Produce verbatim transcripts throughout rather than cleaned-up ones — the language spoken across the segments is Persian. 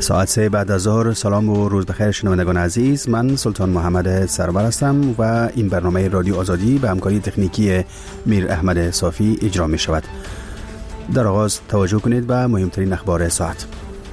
ساعت سه بعد از ظهر. سلام و روز بخیر شنوندگان عزیز، من سلطان محمد سرور هستم و این برنامه رادیو آزادی به همکاری تکنیکی میر احمد صافی اجرا می شود. در آغاز توجه کنید به مهمترین اخبار ساعت.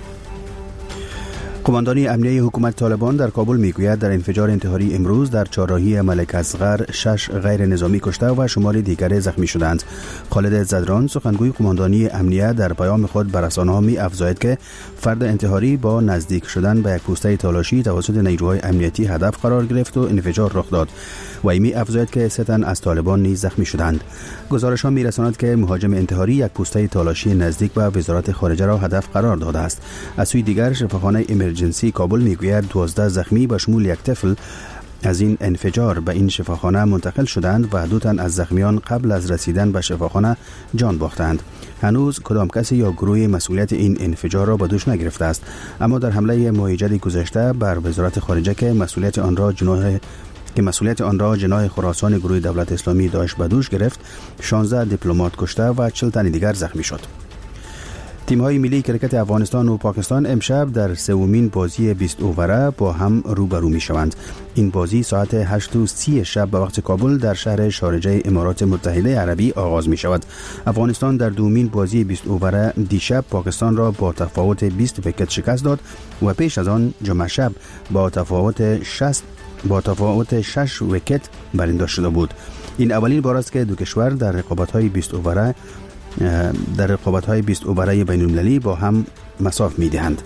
قماندانی امنیه حکومت طالبان در کابل میگوید در انفجار انتحاری امروز در چهارراهی ملک اصغر شش غیر نظامی کشته و شمار دیگر زخمی شدند. خالد زدران سخنگوی قماندانی امنیه در پیام خود بر رسانه‌ها می افزاید که فرد انتحاری با نزدیک شدن به یک پوسته تالاشی توسط نیروهای امنیتی هدف قرار گرفت و انفجار رخ داد. و می افزاید که سه تن از طالبان نیز زخمی شدند. گزارش‌ها می‌رساند که مهاجم انتحاری یک پوسته تالاشی نزدیک به وزارت خارجه را هدف قرار داده است. از سوی دیگر شفاخانه امرجنسی کابل میگوید دوازده زخمی به شمول یک طفل از این انفجار به این شفاخانه منتقل شدند و دو تن از زخمیان قبل از رسیدن به شفاخانه جان باختند. هنوز کدام کسی یا گروه مسئولیت این انفجار را به دوش نگرفته است، اما در حمله مهیجد گذشته بر وزارت خارجه که مسئولیت آن را جناح که مسئولیت آن را جناح خراسان گروه دولت اسلامی داعش به دوش گرفت، شانزده دیپلمات کشته و چهل تن دیگر زخمی شد. تیم‌های ملی کرکت افغانستان و پاکستان امشب در سومین بازی بیست اووره با هم روبرو می‌شوند. این بازی ساعت هشت و سی شب به وقت کابل در شهر شارجه امارات متحده عربی آغاز می‌شود. افغانستان در دومین بازی بیست اووره دیشب پاکستان را با تفاوت بیست ویکت شکست داد و پیش از آن جمعه شب با تفاوت شصت با تفاوت شش ویکت برنده شده بود. این اولین بار است که دو کشور در رقابت‌های بیست اووره در رقابت‌های بیست اووره بین‌المللی با هم مساف می‌دهند.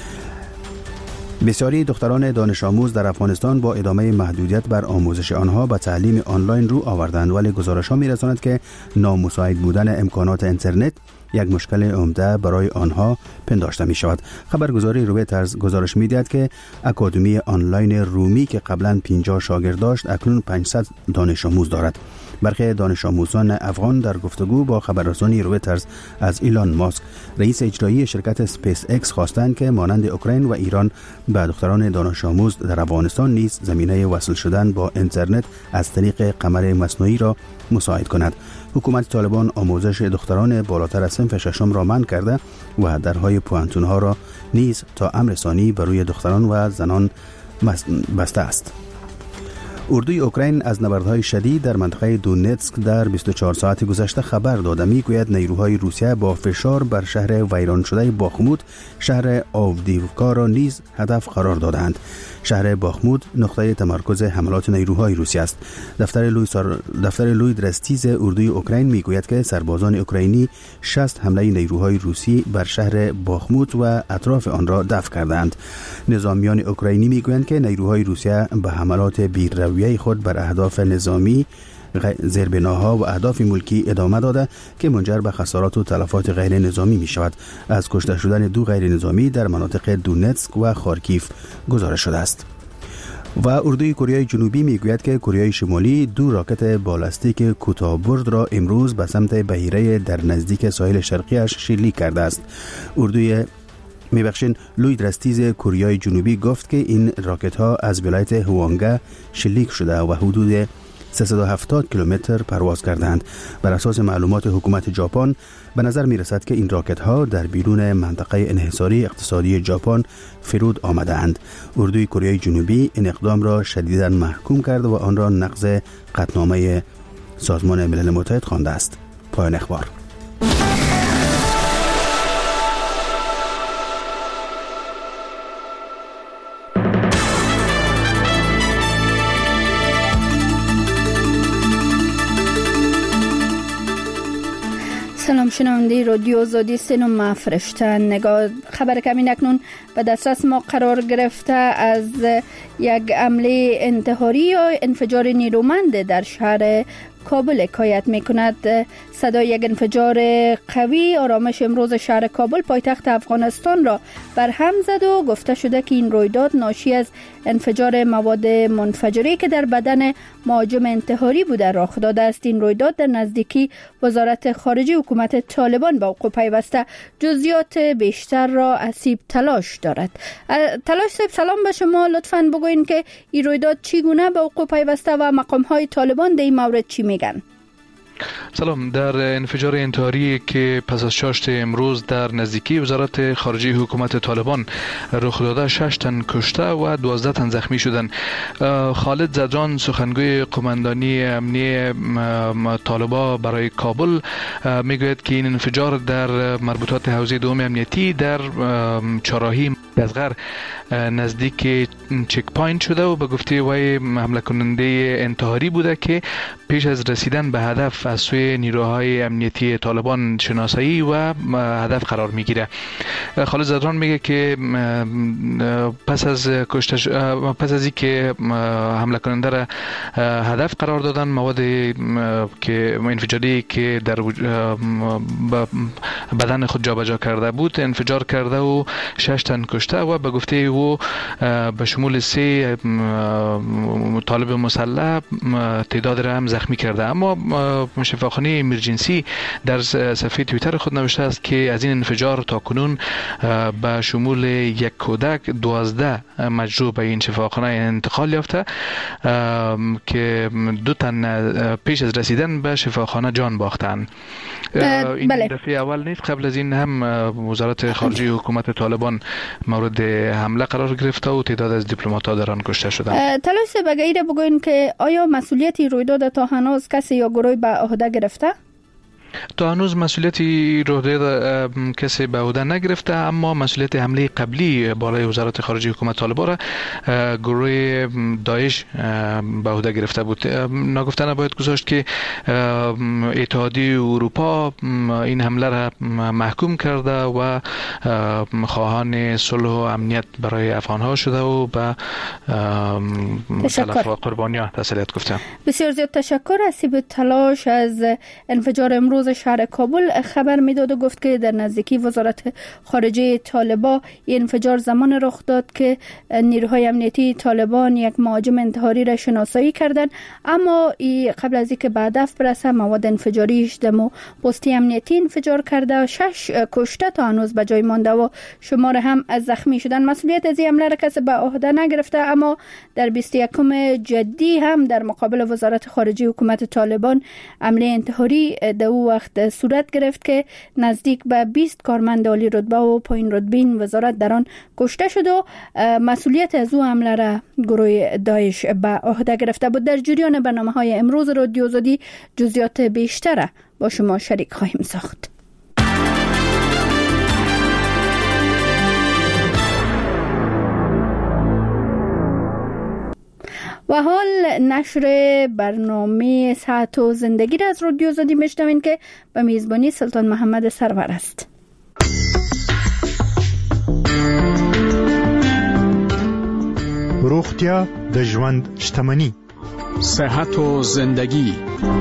بسیاری دختران دانش آموز در افغانستان با ادامه محدودیت بر آموزش آنها به تعلیم آنلاین رو آوردند، ولی گزارش‌ها می‌رساند که نامساعد بودن امکانات اینترنت یک مشکل عمده برای آنها پنداشته می شود. خبرگزاری رویترز گزارش می دهد که اکادمی آنلاین رومی که قبلا پنجاه شاگرد داشت اکنون پانصد دانش آموز دارد. برخی دانش آموزان افغان در گفتگو با خبررسانی رویترز از ایلان ماسک، رئیس اجرایی شرکت اسپیس اکس، خواستند که مانند اوکراین و ایران به دختران دانش آموز در افغانستان نیز زمینه وصل شدن با اینترنت از طریق قمر مصنوعی را مساعد کند. حکومت طالبان آموزش دختران بالاتر از صنف ششم را منع کرده و درهای پوانتون‌ها را نیز تا امر ثانی بر روی دختران و زنان بسته است. اردوی اوکراین از نبردهای شدید در منطقه دونتسک در بیست و چهار ساعت گذشته خبر داده. میگوید نیروهای روسیه با فشار بر شهر ویران شده باخمود، شهر آودیوکا را نیز هدف قرار دادند. شهر باخمود نقطه تمرکز حملات نیروهای روسیه است. دفتر لوی سر... دفتر لوی درستیز اردوی اوکراین میگوید که سربازان اوکراینی شصت حمله نیروهای روسی بر شهر باخمود و اطراف آن را دفع کردند. نظامیان اوکراینی میگویند که نیروهای روسیه به حملات بی‌رویه خود بر اهداف نظامی، زیربناها و اهداف ملکی ادامه داده که منجر به خسارات و تلفات غیر نظامی می شود. از کشته شدن دو غیر نظامی در مناطق دونتسک و خارکیف گزارش شده است. و اردوی کره جنوبی میگوید که کره شمالی دو راکت بالستیک کوتاه‌برد را امروز به سمت بحیره در نزدیک ساحل شرقیش شلیک کرده است. اردوی میبخشین لوی درستیز کره جنوبی گفت که این راکت ها از ولایت هوانگه شلیک شده و حدود سیصد و هفتاد کیلومتر پرواز کردند. بر اساس معلومات حکومت ژاپن به نظر می رسد که این راکت ها در بیرون منطقه انحصاری اقتصادی ژاپن فرود آمده اند. اردوی کره جنوبی این اقدام را شدیداً محکوم کرده و آن را نقض قطعنامه سازمان ملل متحد خوانده است. پایان اخبار. سلام شنونده رادیو آزادی سینما فرشته نگاه. خبر کمی اکنون به دسترس ما قرار گرفته از یک حمله انتحاری یا انفجار نیرومند در شهر کابل حکایت می کند. صدای یک انفجار قوی آرامش امروز شهر کابل پایتخت افغانستان را برهم زد و گفته شده که این رویداد ناشی از انفجار مواد منفجره که در بدن مهاجم انتحاری بوده رخ داده است. این رویداد در نزدیکی وزارت خارجه حکومت طالبان به وقوع پیوسته. جزئیات بیشتر را اسیب تلاش دارد. تلاش صاحب سلام به شما، لطفاً بگوین که این رویداد چگونه به وقوع پیوسته و مقام های طالبان در این مورد چی میگن؟ سلام. در انفجار انتحاری که پس از شاشت امروز در نزدیکی وزارت خارجه حکومت طالبان رخ داده، شش تن کشته و دوازده تن زخمی شدند. خالد زدران، سخنگوی قماندانی امنی طالبان برای کابل، میگوید که این انفجار در مربوطات حوزه دوم امنیتی در چهارراهی اصغر نزدیک چک پوینت شده و به گفته وی حمله کننده انتحاری بوده که پیش از رسیدن به هدف از سوی نیروهای امنیتی طالبان شناسایی و هدف قرار میگیره. خالد زدران میگه که پس از کشته پس از اینکه حمله کننده را هدف قرار دادن، مواد که انفجاری که در بدن خود جابجا کرده بود انفجار کرده و شش تن کشته و به گفته او به شمول سه طالب مسلح تعداد را هم زخمی کرده. اما شفاخانه ایمرجنسی در صفحه توییتر خود نوشته است که از این انفجار تا کنون به شمول یک کودک دوازده مجروح به این شفاخانه انتقال یافته که دو تن پیش از رسیدن به شفاخانه جان باختند. این بله. دفعه اول نیست، قبل از این هم وزارت خارجه حکومت طالبان مورد حمله قرار گرفته و تعداد از دیپلمات‌ها در آن کشته شدند. طلایس بگیره بگوین که آیا مسئولیتی رویداد تا هنوز کسی یا گروهی به عهده گرفته؟ تا هنوز مسئولیتی رویداد کسی به عهده نگرفته، اما مسئولیت حمله قبلی بالای وزارت خارجه حکومت طالبان را گروه داعش به عهده گرفته بود. ناگفته نباید گذاشت که اتحادیه اروپا این حمله را محکوم کرده و خواهان صلح و امنیت برای افغان‌ها شده و به تلف و قربانی‌ها تسلیت گفته. بسیار زیاد تشکر. اسیب تلاش از انفجار امروز شهر کابل خبر میداد و گفت که در نزدیکی وزارت خارجه طالبان این انفجار زمان رخ داد که نیروهای امنیتی طالبان یک مهاجم انتحاری را شناسایی کردند، اما قبل از اینکه به هدف برسه مواد انفجاری هجده و پستی امنیتی انفجار کرده و شش کشته تا هنوز به جای مانده و شمار هم از زخمی شدن. مسئولیت از این حمله را کسی به عهده نگرفته، اما در بیست و یکم جدی هم در مقابل وزارت خارجه حکومت طالبان حمله انتحاری در وقت صورت گرفت که نزدیک به بیست کارمند عالی رتبه و پایین رتبه این وزارت در آن کشته شد و مسئولیت از او حمله را گروه داعش به عهده گرفته بود. در جریان برنامه‌های امروز رادیو آزادی جزئیات بیشتر با شما شریک خواهیم ساخت. و حال نشر برنامه صحت و زندگی را از رادیو آزادی میشنوین که به میزبانی سلطان محمد سرور است. روغتیا د ژوند شتمنی. صحت و زندگی.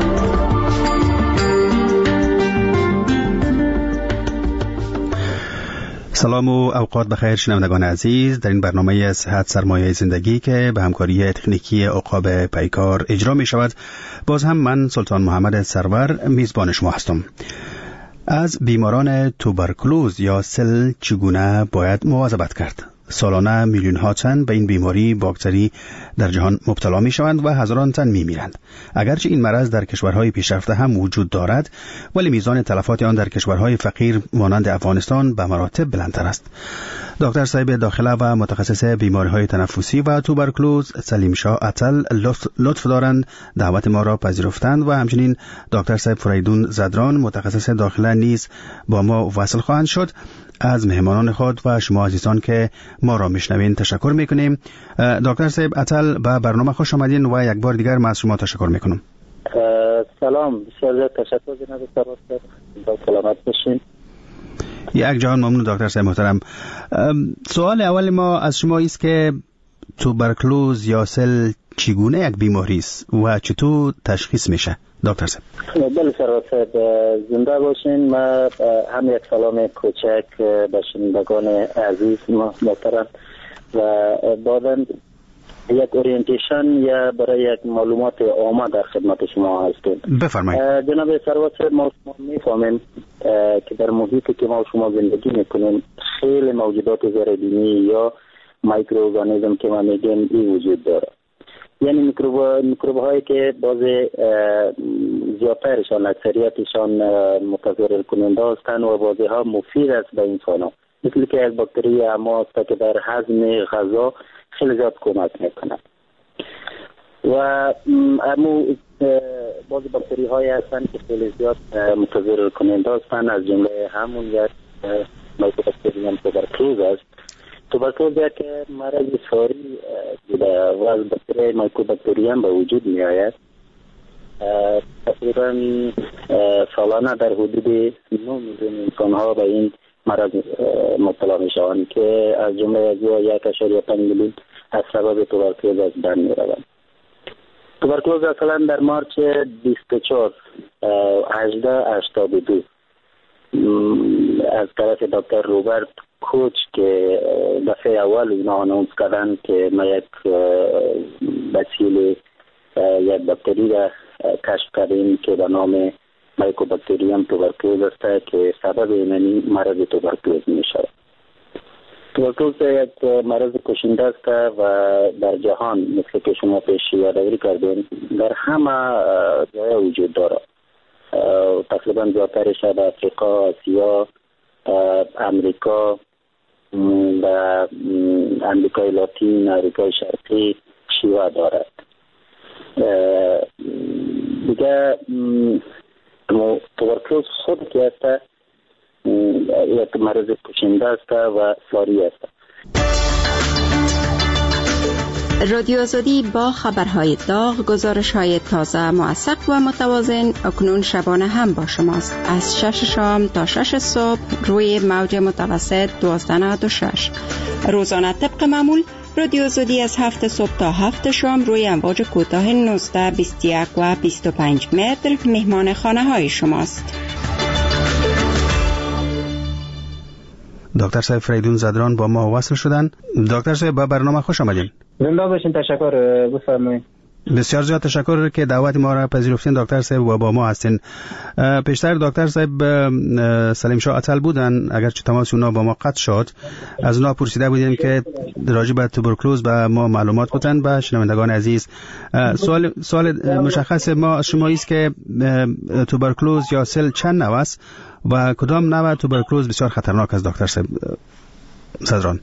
سلام و اوقات بخیر شنوندگان عزیز. در این برنامه صحت سرمایه زندگی که به همکاری تکنیکی عقاب پیکار اجرا می شود، باز هم من سلطان محمد سرور میزبان شما هستم. از بیماران توبرکلوز یا سل چگونه باید مواظبت کرد؟ سالانه میلیون ها تن به این بیماری باکتری در جهان مبتلا می شوند و هزاران تن می میرند. اگرچه این مرض در کشورهای پیشرفته هم وجود دارد، ولی میزان تلفات آن در کشورهای فقیر مانند افغانستان به مراتب بلندتر است. دکتر صاحب داخله و متخصص بیماری‌های تنفسی و توبرکلوز سلیم شاه عطل لطف دارند دعوت ما را پذیرفتند و همچنین دکتر صاحب فریدون زدران متخصص داخله نیز با ما وصل خواهند شد. از مهمانان خود و شما عزیزان که ما را میشنوین تشکر میکنیم. دکتر صاحب عطل به برنامه خوش آمدین و یک بار دیگر من از شما تشکر میکنم. سلام، بسیار تشکر جناب سرور صاحب، سلامت باشین. یک جهان ممنون دکتر صاحب محترم. سوال اول ما از شما است که توبرکلوز یا سل چگونه یک بیماری است و چطور تشخیص میشه دکتر صاحب؟ بله سرور صاحب، زنده باشین. ما هم یک سلام کوچک به شنوندگان عزیز محترم و بعداً یک اورینتیشن یا برای یک معلومات عامه در خدمت شما هستیم. بفرمایید. جناب سرور صاحب، ما شما میفهمیم که در محیطی که ما شما زندگی میکنیم خیلی موجودات زیربینی یا مایکروارگانیسم که ما میگیم این وجود داره. یعنی میکروب میکروب هایی که باز زیادترشان اکثریتشان متضرر کننده هستند و بعضی ها مفید است به انسان ها، مثل که یک باکتری اما است که در هضم غذا خیلی زیاد کمک میکنه و امو بعضی باکتری های هستند که خیلی زیاد متضرر کننده هستند، از جمله همون یک مایکوباکتریوم توبرکلوز است. توبرکلوز یک مرض ساری بوده و از باکتری مایکوباکتریوم به وجود می آید. تقریبا سالانه در حدود نه میلیون انسان ها به این مرض مبتلا می شوند که از جمله از یک اشاریه پنج میلیون از سبب توبرکلوز از بین می روند. توبرکلوز اصلا در مارچ بیست و چهار هجده هشتاد و دو از طرف دکتر روبرت کوچ که دفعه اول اینا آنونس کردن که ما یک بسیل یک باکتری را کشف کردیم که به نام مایکوباکتریوم توبرکلوز است که سبب این مرض توبرکلوز می شود. توبرکلوز یک مرض کشنده است و در جهان مثل که شما پیش یادآوری کردین در همه جای وجود دارد. تقریبا زیادترش در افریقا، آسیا، امریکا و امریکای لاتین، امریکای شرقی شیوع دارد. دیگه توبرکلوز خود که است یک مرض کشنده است و ساری است. رادیو آزادی با خبرهای داغ، گزارش‌های تازه، موثق و متوازن اکنون شبانه هم با شماست. از شش شام تا شش صبح روی موج متوسط دوازده نود و شش. روزانه طبق معمول رادیو آزادی از هفت صبح تا هفت شام روی امواج کوتاه نوزده، بیست و یک و بیست و پنج متر مهمان خانه های شماست. دکتر صاحب فریدون زدران با ما وصل شدن. دکتر صاحب با برنامه خوش آمدین. زنده باشین. تشکر، بفرمایید. بسیار زیاد تشکر که دعوت ما را پذیرفتین دکتر صاحب و با ما هستین. پیشتر دکتر صاحب سلیم شاه اتل بودن، اگرچه تماس اونا با ما قطع شد. از اونا پرسیده بودیم که راجع به توبرکلوز به ما معلومات بتن. به شنوندگان عزیز سوال سوال مشخص ما از شما است که توبرکلوز یا سل چند نوع است و کدام نوع توبرکلوز بسیار خطرناک است دکتر صاحب صدران؟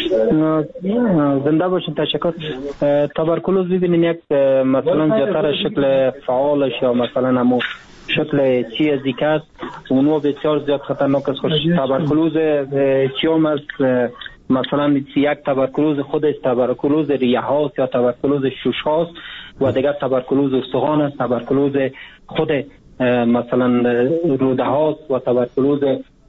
زنده باشین. تشکر. توبرکلوز ببینین یک مثلا زیادتر شکل فعالش یا مثلا همون شکل چی از دیگه است اونو بسیار زیاد خطرناک است. توبرکلوز چیوم است، مثلا یک توبرکلوز خود است، توبرکلوز ریه هاست یا توبرکلوز شوش هاست و دیگر توبرکلوز استخوان است، توبرکلوز خود مثلا روده هاست و توبرکلوز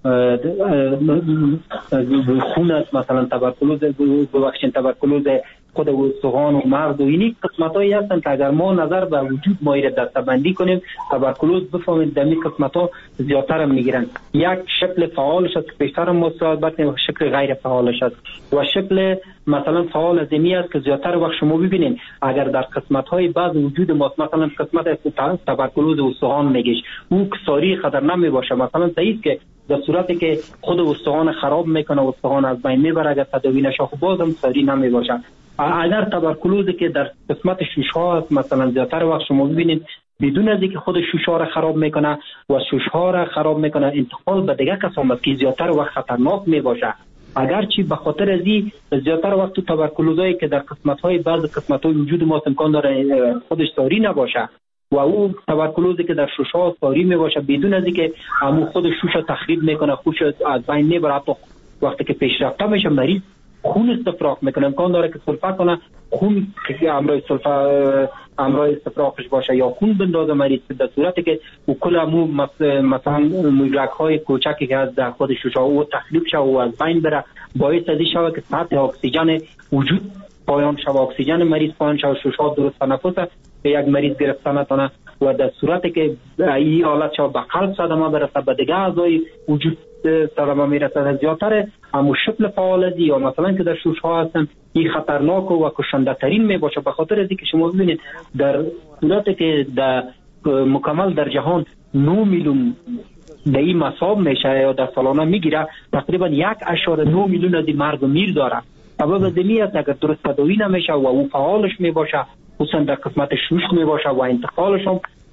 خون است، مثلا توبرکلوز ببخشید توبرکلوز خود استخوان و مغز و اینی قسمتایی هستند که اگر ما نظر به وجود مایره دسته‌بندی کنیم توبرکلوز بفهمید دمی قسمت‌ها زیادتر میگیرن. یک شکل فعالش است که بیشتر ما صحبت کنیم، شکل غیر فعالش است و شکل مثلا فعال از اینی است که زیادتر وقت شما ببینید اگر در قسمت‌های بعض وجود ما مثلا قسمت توبرکلوز استخوان میگیش اون ساری خطرناک میباشه، مثلا صحیح که در صورتی که خود استخوان خراب میکنه و استخوان از بین میبره اگر تداوی نشه خب بازم ساری نمیباشه. اگر توبرکلوزی که در قسمت شوش‌ها است مثلا زیادتر وقت شما ببینید بدون از اینکه خود شوش‌ها را خراب میکنه و شوش‌ها را خراب میکنه انتقال به دیگر کسان است که زیادتر وقت خطرناک میباشه. اگرچه به خاطر از این زیادتر وقت تو توبرکلوزایی که در قسمت‌های بعض قسمت‌های وجود ما امکان داره خودش ساری نباشه و او توبرکلوزی که در شوش‌ها ساری میباشه بدون از اینکه همون خود شوش تخریب میکنه، خوش از بین میبره، حتی وقتی که پیشرفته میشه مریض خون استفراغ میکنه، امکان داره که سلفه کنه خون که امرای سلفه امرای استفراغش باشه یا خون بندازه مریض، در صورتی که او کل امو مثلا مدرک های کوچکی که از در خود شوشا او تخریب شه و از بین بره باعث ازی شوه که سطح اکسیژن وجود پایان شوه، اکسیژن مریض پایان شوه، شوشا درست تنفس یک مریض گرفته نتونه و در صورتی که این حالت شوه به قلب صدمه برسه به دیگه اعضای وجود صدمه میرسه زیادتر همون شکل فعالزی یا مثلا که در شوش ها هستن این خطرناک و کشنده ترین می باشه به خاطر اینکه شما ببینید در صورتی که در مکمل در جهان نه میلیون در این مصاب میشه یا در سالانه میگیره تقریبا یک اشاره نه میلیون از این مرگ و میر داره. سبب دمی است اگر درست تداوی نمیشه و او فعالش می باشه خصوصا در قسمت شوش می باشه و انتقالش هم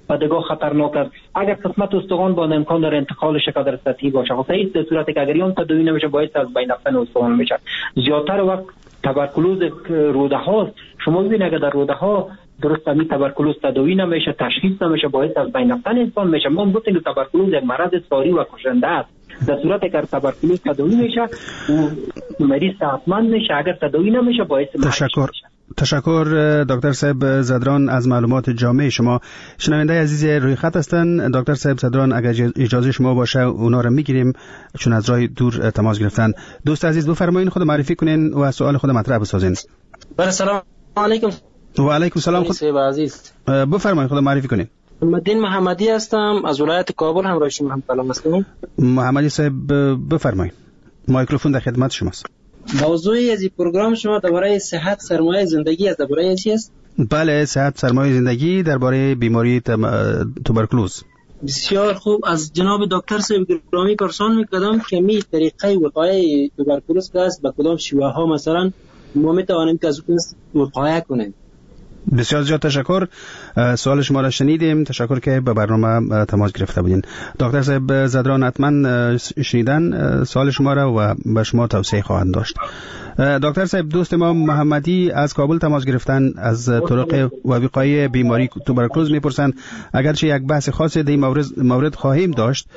بدگاه خطرناک است. اگر قسمت استخوان با امکان داره انتقال شکادر سطحی باشه، خب این در صورتی که اگر اون تداوی نمیشه باعث از بین رفتن استخوان میشه. زیادتر وقت تبرکلوز روده هاست. شما ببینید اگر در روده ها درست می تبرکلوز تداوی نمیشه، تشخیص نمیشه، باعث از بین رفتن انسان میشه. ما گفتیم که تبرکلوز یک مرض ساری و کشنده است. در صورتی که تبرکلوز تداوی میشه و مریض صحتمند میشه، اگر تداوی نمیشه باعث مرگ تشکر میشه. تشکر دکتر صاحب زدران از معلومات جامع شما. شنونده عزیز روی خط هستن. دکتر صاحب زدران اگر اجازه شما باشه اونا رو میگیریم چون از راه دور تماس گرفتن. دوست عزیز بفرمایید خود معرفی کنین و سوال خود مطرح بسازین. بله سلام علیکم. و علیکم سلام خود عزیز. بفرمایید خود معرفی کنین. مدین محمدی هستم از ولایت کابل، همراه شما هم سلام هستم. محمدی صاحب بفرمایید. مایکروفون در خدمت شماست. موضوعی از این پروگرام شما درباره صحت سرمایه زندگی است. درباره چی است؟ بله، صحت سرمایه زندگی درباره بیماری توبرکلوز. بسیار خوب. از جناب دکتر صاحب گرامی پرسان می‌کردم که می طریقه وقایع توبرکلوز است به کدام شیوه ها مثلا ما می‌توانیم که از اون وقایع کنیم؟ بسیار زیاد تشکر. سوال شما را شنیدیم. تشکر که به برنامه تماس گرفته بودین. دکتر صاحب زدران حتما شنیدن سوال شما را و به شما توصیه خواهند داشت. دکتر صاحب دوست ما محمدی از کابل تماس گرفتن، از طرق وقایع بیماری توبرکلوز میپرسند. اگرچه یک بحث خاص در این مورد مورد خواهیم داشت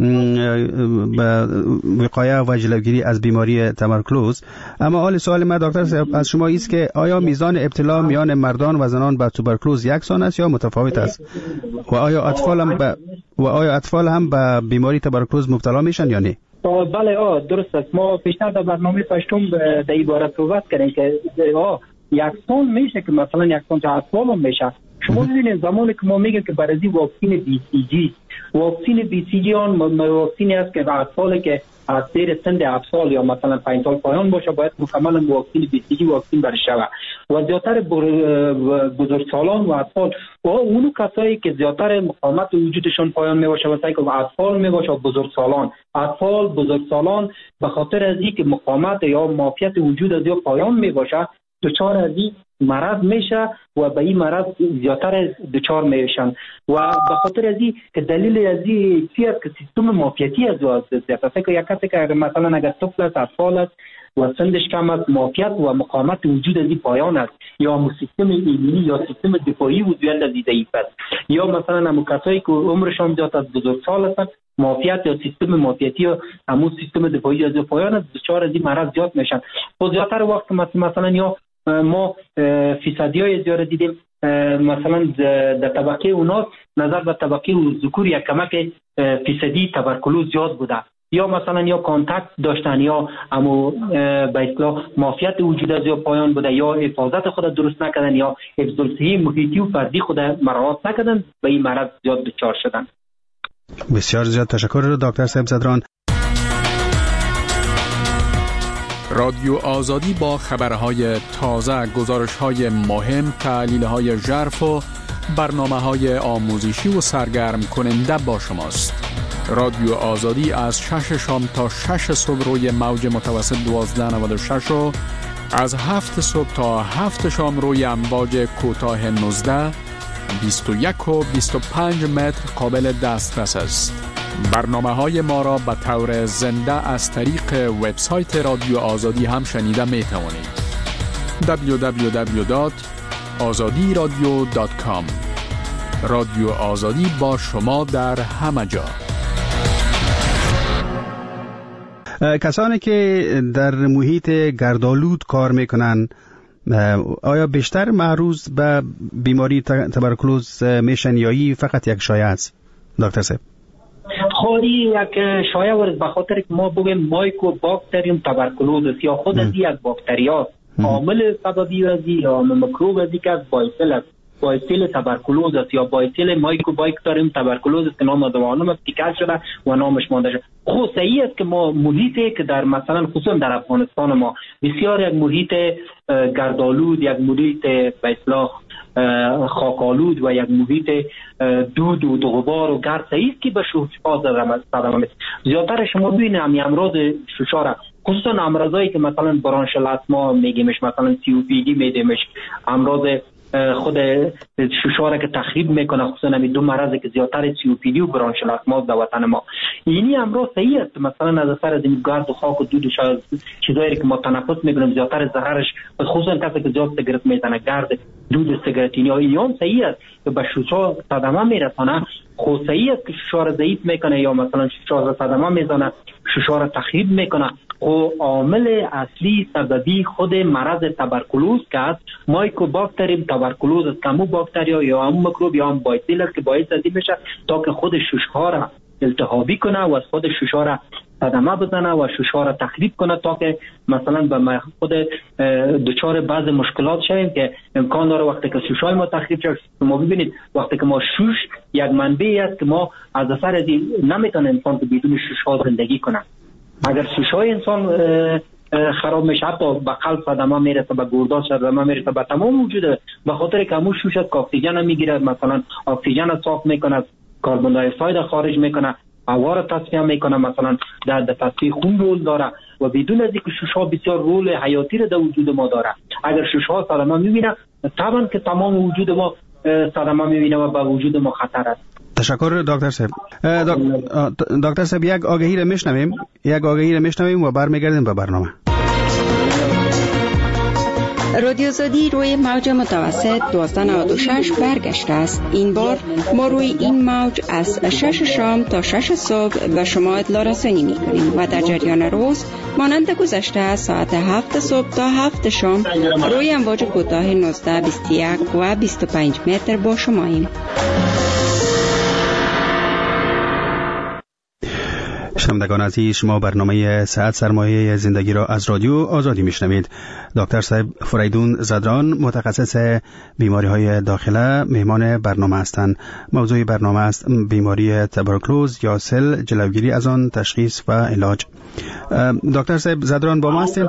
به وقایع و جلوگیری از بیماری توبرکلوز، اما حال سوال ما دکتر صاحب از شما است که آیا میزان ابتلا میان مردان و زنان به توبرکلوز یکسان است یا متفاوت است؟ و آیا اطفال هم به و آیا اطفال هم به بیماری توبرکلوز مبتلا میشن یا نه؟ بله آه درست است. ما پیشتر در برنامه پشتم در این باره صحبت کردیم که آه یکسان میشه که مثلا یکسان تا اطفال هم میشه. شما ببینید زمانی که ما میگیم که برای واکسین بی سی جی، واکسین بی سی جی آن واکسینی است که اطفالی که از زیر سن هفت سال یا مثلا پنج سال پایان باشه باید مکمل واکسین بی سی جی واکسین برای شود. و زیادتر بزرگسالان و اطفال و اونو کسایی که زیادتر مقاومت وجودشون پایان میباشه واسه که اطفال میباشه، بزرگسالان اطفال بزرگسالان به خاطر از اینکه مقاومت یا معافیت وجود از یا پایان میباشه دچار از این مرض میشه و به این مرض زیادتر دچار میشن و به خاطر از این که دلیل از این چی است که سیستم معافیتی از او زیاد است. که یک کسی که مثلا اگر طفل است، اطفال است و سنش کم است، معافیت و مقاومت وجود از این پایان است، یا سیستم ایمنی یا سیستم دفاعی وجود از این ضعیف است، یا مثلا هم کسایی که عمرشون زیاد از بزرگسال هستند معافیت یا سیستم معافیتی یا همون سیستم دفاعی از پایان است، دچار از این مرض زیاد میشن. و زیادتر وقت مثلا یا ما فیصدی های زیاد دیدیم مثلا در طبقه اونا نظر به طبقه ذکور یک کمک فیصدی تبرکلوز زیاد بوده، یا مثلا یا کانتاکت داشتن یا امو به اصطلاح معافیت وجود از یا پایان بوده، یا حفاظت خود درست نکردن یا حفظ الصحه محیطی و فردی خود مراعات نکردن، به این مرض زیاد دچار شدن. بسیار زیاد تشکر دکتر صاحب زدران. رادیو آزادی با خبرهای تازه، گزارش‌های مهم، تحلیل‌های ژرف و برنامه‌های آموزشی و سرگرم کننده با شماست. رادیو آزادی از شش شام تا شش صبح روی موج متوسط دوازده نود و شش و از هفت صبح تا هفت شام روی امواج کوتاه نوزده، بیست و یک و بیست و پنج متر قابل دسترس است. برنامه‌های ما را به طور زنده از طریق وبسایت رادیو آزادی هم شنیده می توانید. دبلیو دبلیو دبلیو دات آزادی رادیو دات کام. رادیو آزادی با شما در همه جا. کسانی که در محیط گردآلود کار میکنن آیا بیشتر معرض به بیماری توبرکلوز میشن یا فقط یک شایعه است دکتر صاحب؟ خاری یک شایعه ورد به خاطر که ما بگیم مایکو باکتریوم توبرکلوز است یا خود از یک باکتری است، عامل سببی از یا میکروب از که از بایسل است، بایسل توبرکلوز است یا بایسل مایکو باکتریوم توبرکلوز است که نام از معلوم است که کل شده و نامش مانده شده. خب صحیح است که ما محیطی که در مثلا خصوصا در افغانستان ما بسیار یک محیط گردآلود، یک محیط به اصطلاح خاکالود و یک محیط دود و غبار و گرد است که به شوشا صدمه میشه. زیادتر شما ببینید همین امراض شوشا، خصوصا امراضایی که مثلا برانشل اسما میگیمش، مثلا سی او پی دی میگیمش، امراض خود ششار که تخریب میکنه، خصوصا همین دو مرضی که زیادتر سی او پی دی و برانشیل در وطن ما. اینی امروز صحیح است، مثلا از اثر از این گرد و خاک و دود و چیزایی که ما تنفس میکنیم زیادتر ضررش، خصوصا کسی که زیاد سیگارت میزنه، گرد دود سیگارت یا ایام صحیح است که به ششار صدمه میرسانه. خود صحیح است که ششار ضعیف میکنه یا مثلا ششار صدمه میزنه، ششار تخریب میکنه. و عامل اصلی سببی خود مرض تبرکلوز که است مایکوباکتری تبرکلوز است، کمو باکتریا یا هم میکروب یا هم بایسیل است که باعث ازی میشه تا که خود ششها را التهابی کنه و از خود ششها را صدمه بزنه و ششها را تخریب کنه تا که مثلا به خود دچار بعض مشکلات شویم که امکان داره وقتی که ششهای ما تخریب شد. ما ببینید وقتی که ما شش یک منبعی است که ما از اثر از نمیتونه انسان که بدون ششها زندگی کنه. اگر ششهای انسان خراب میشه حتی به قلب صدمه میرسه، به گرداز صدمه میرسه، به تمام وجود، به خاطر که همون شش است که اکسیژن میگیره، مثلا اکسیژن صاف میکنه، کربن دی اکساید خارج میکنه، هوا را تصفیه میکنه، مثلا در تصفیه خون رول داره و بدون از اینکه ششها بسیار رول حیاتی را در وجود ما داره. اگر ششها صدمه میبینه طبعا که تمام وجود ما صدمه میبینه و به وجود ما خطر است. تشکر دکتر صاحب. دکتر صاحب یک آگهی را میشنویم یک آگهی را میشنویم و برمیگردیم به برنامه. رادیو زادی روی موج متوسط دویست و نود و شش برگشته است. این بار ما روی این موج از شش شام تا شش صبح به شما اطلاع رسانی می کنیم و در جریان روز مانند گذشته ساعت هفت صبح تا هفت شام روی امواج کوتاه نوزده، بیست و یک و بیست و پنج متر با شماییم. شنوندگان عزیز، شما برنامه صحت سرمایه زندگی را از رادیو آزادی میشنوید. دکتر صاحب فریدون زدران متخصص بیماری های داخله مهمان برنامه هستند. موضوع برنامه است بیماری تبرکلوز یا سل، جلوگیری از آن، تشخیص و علاج. دکتر صاحب زدران با ما هستین؟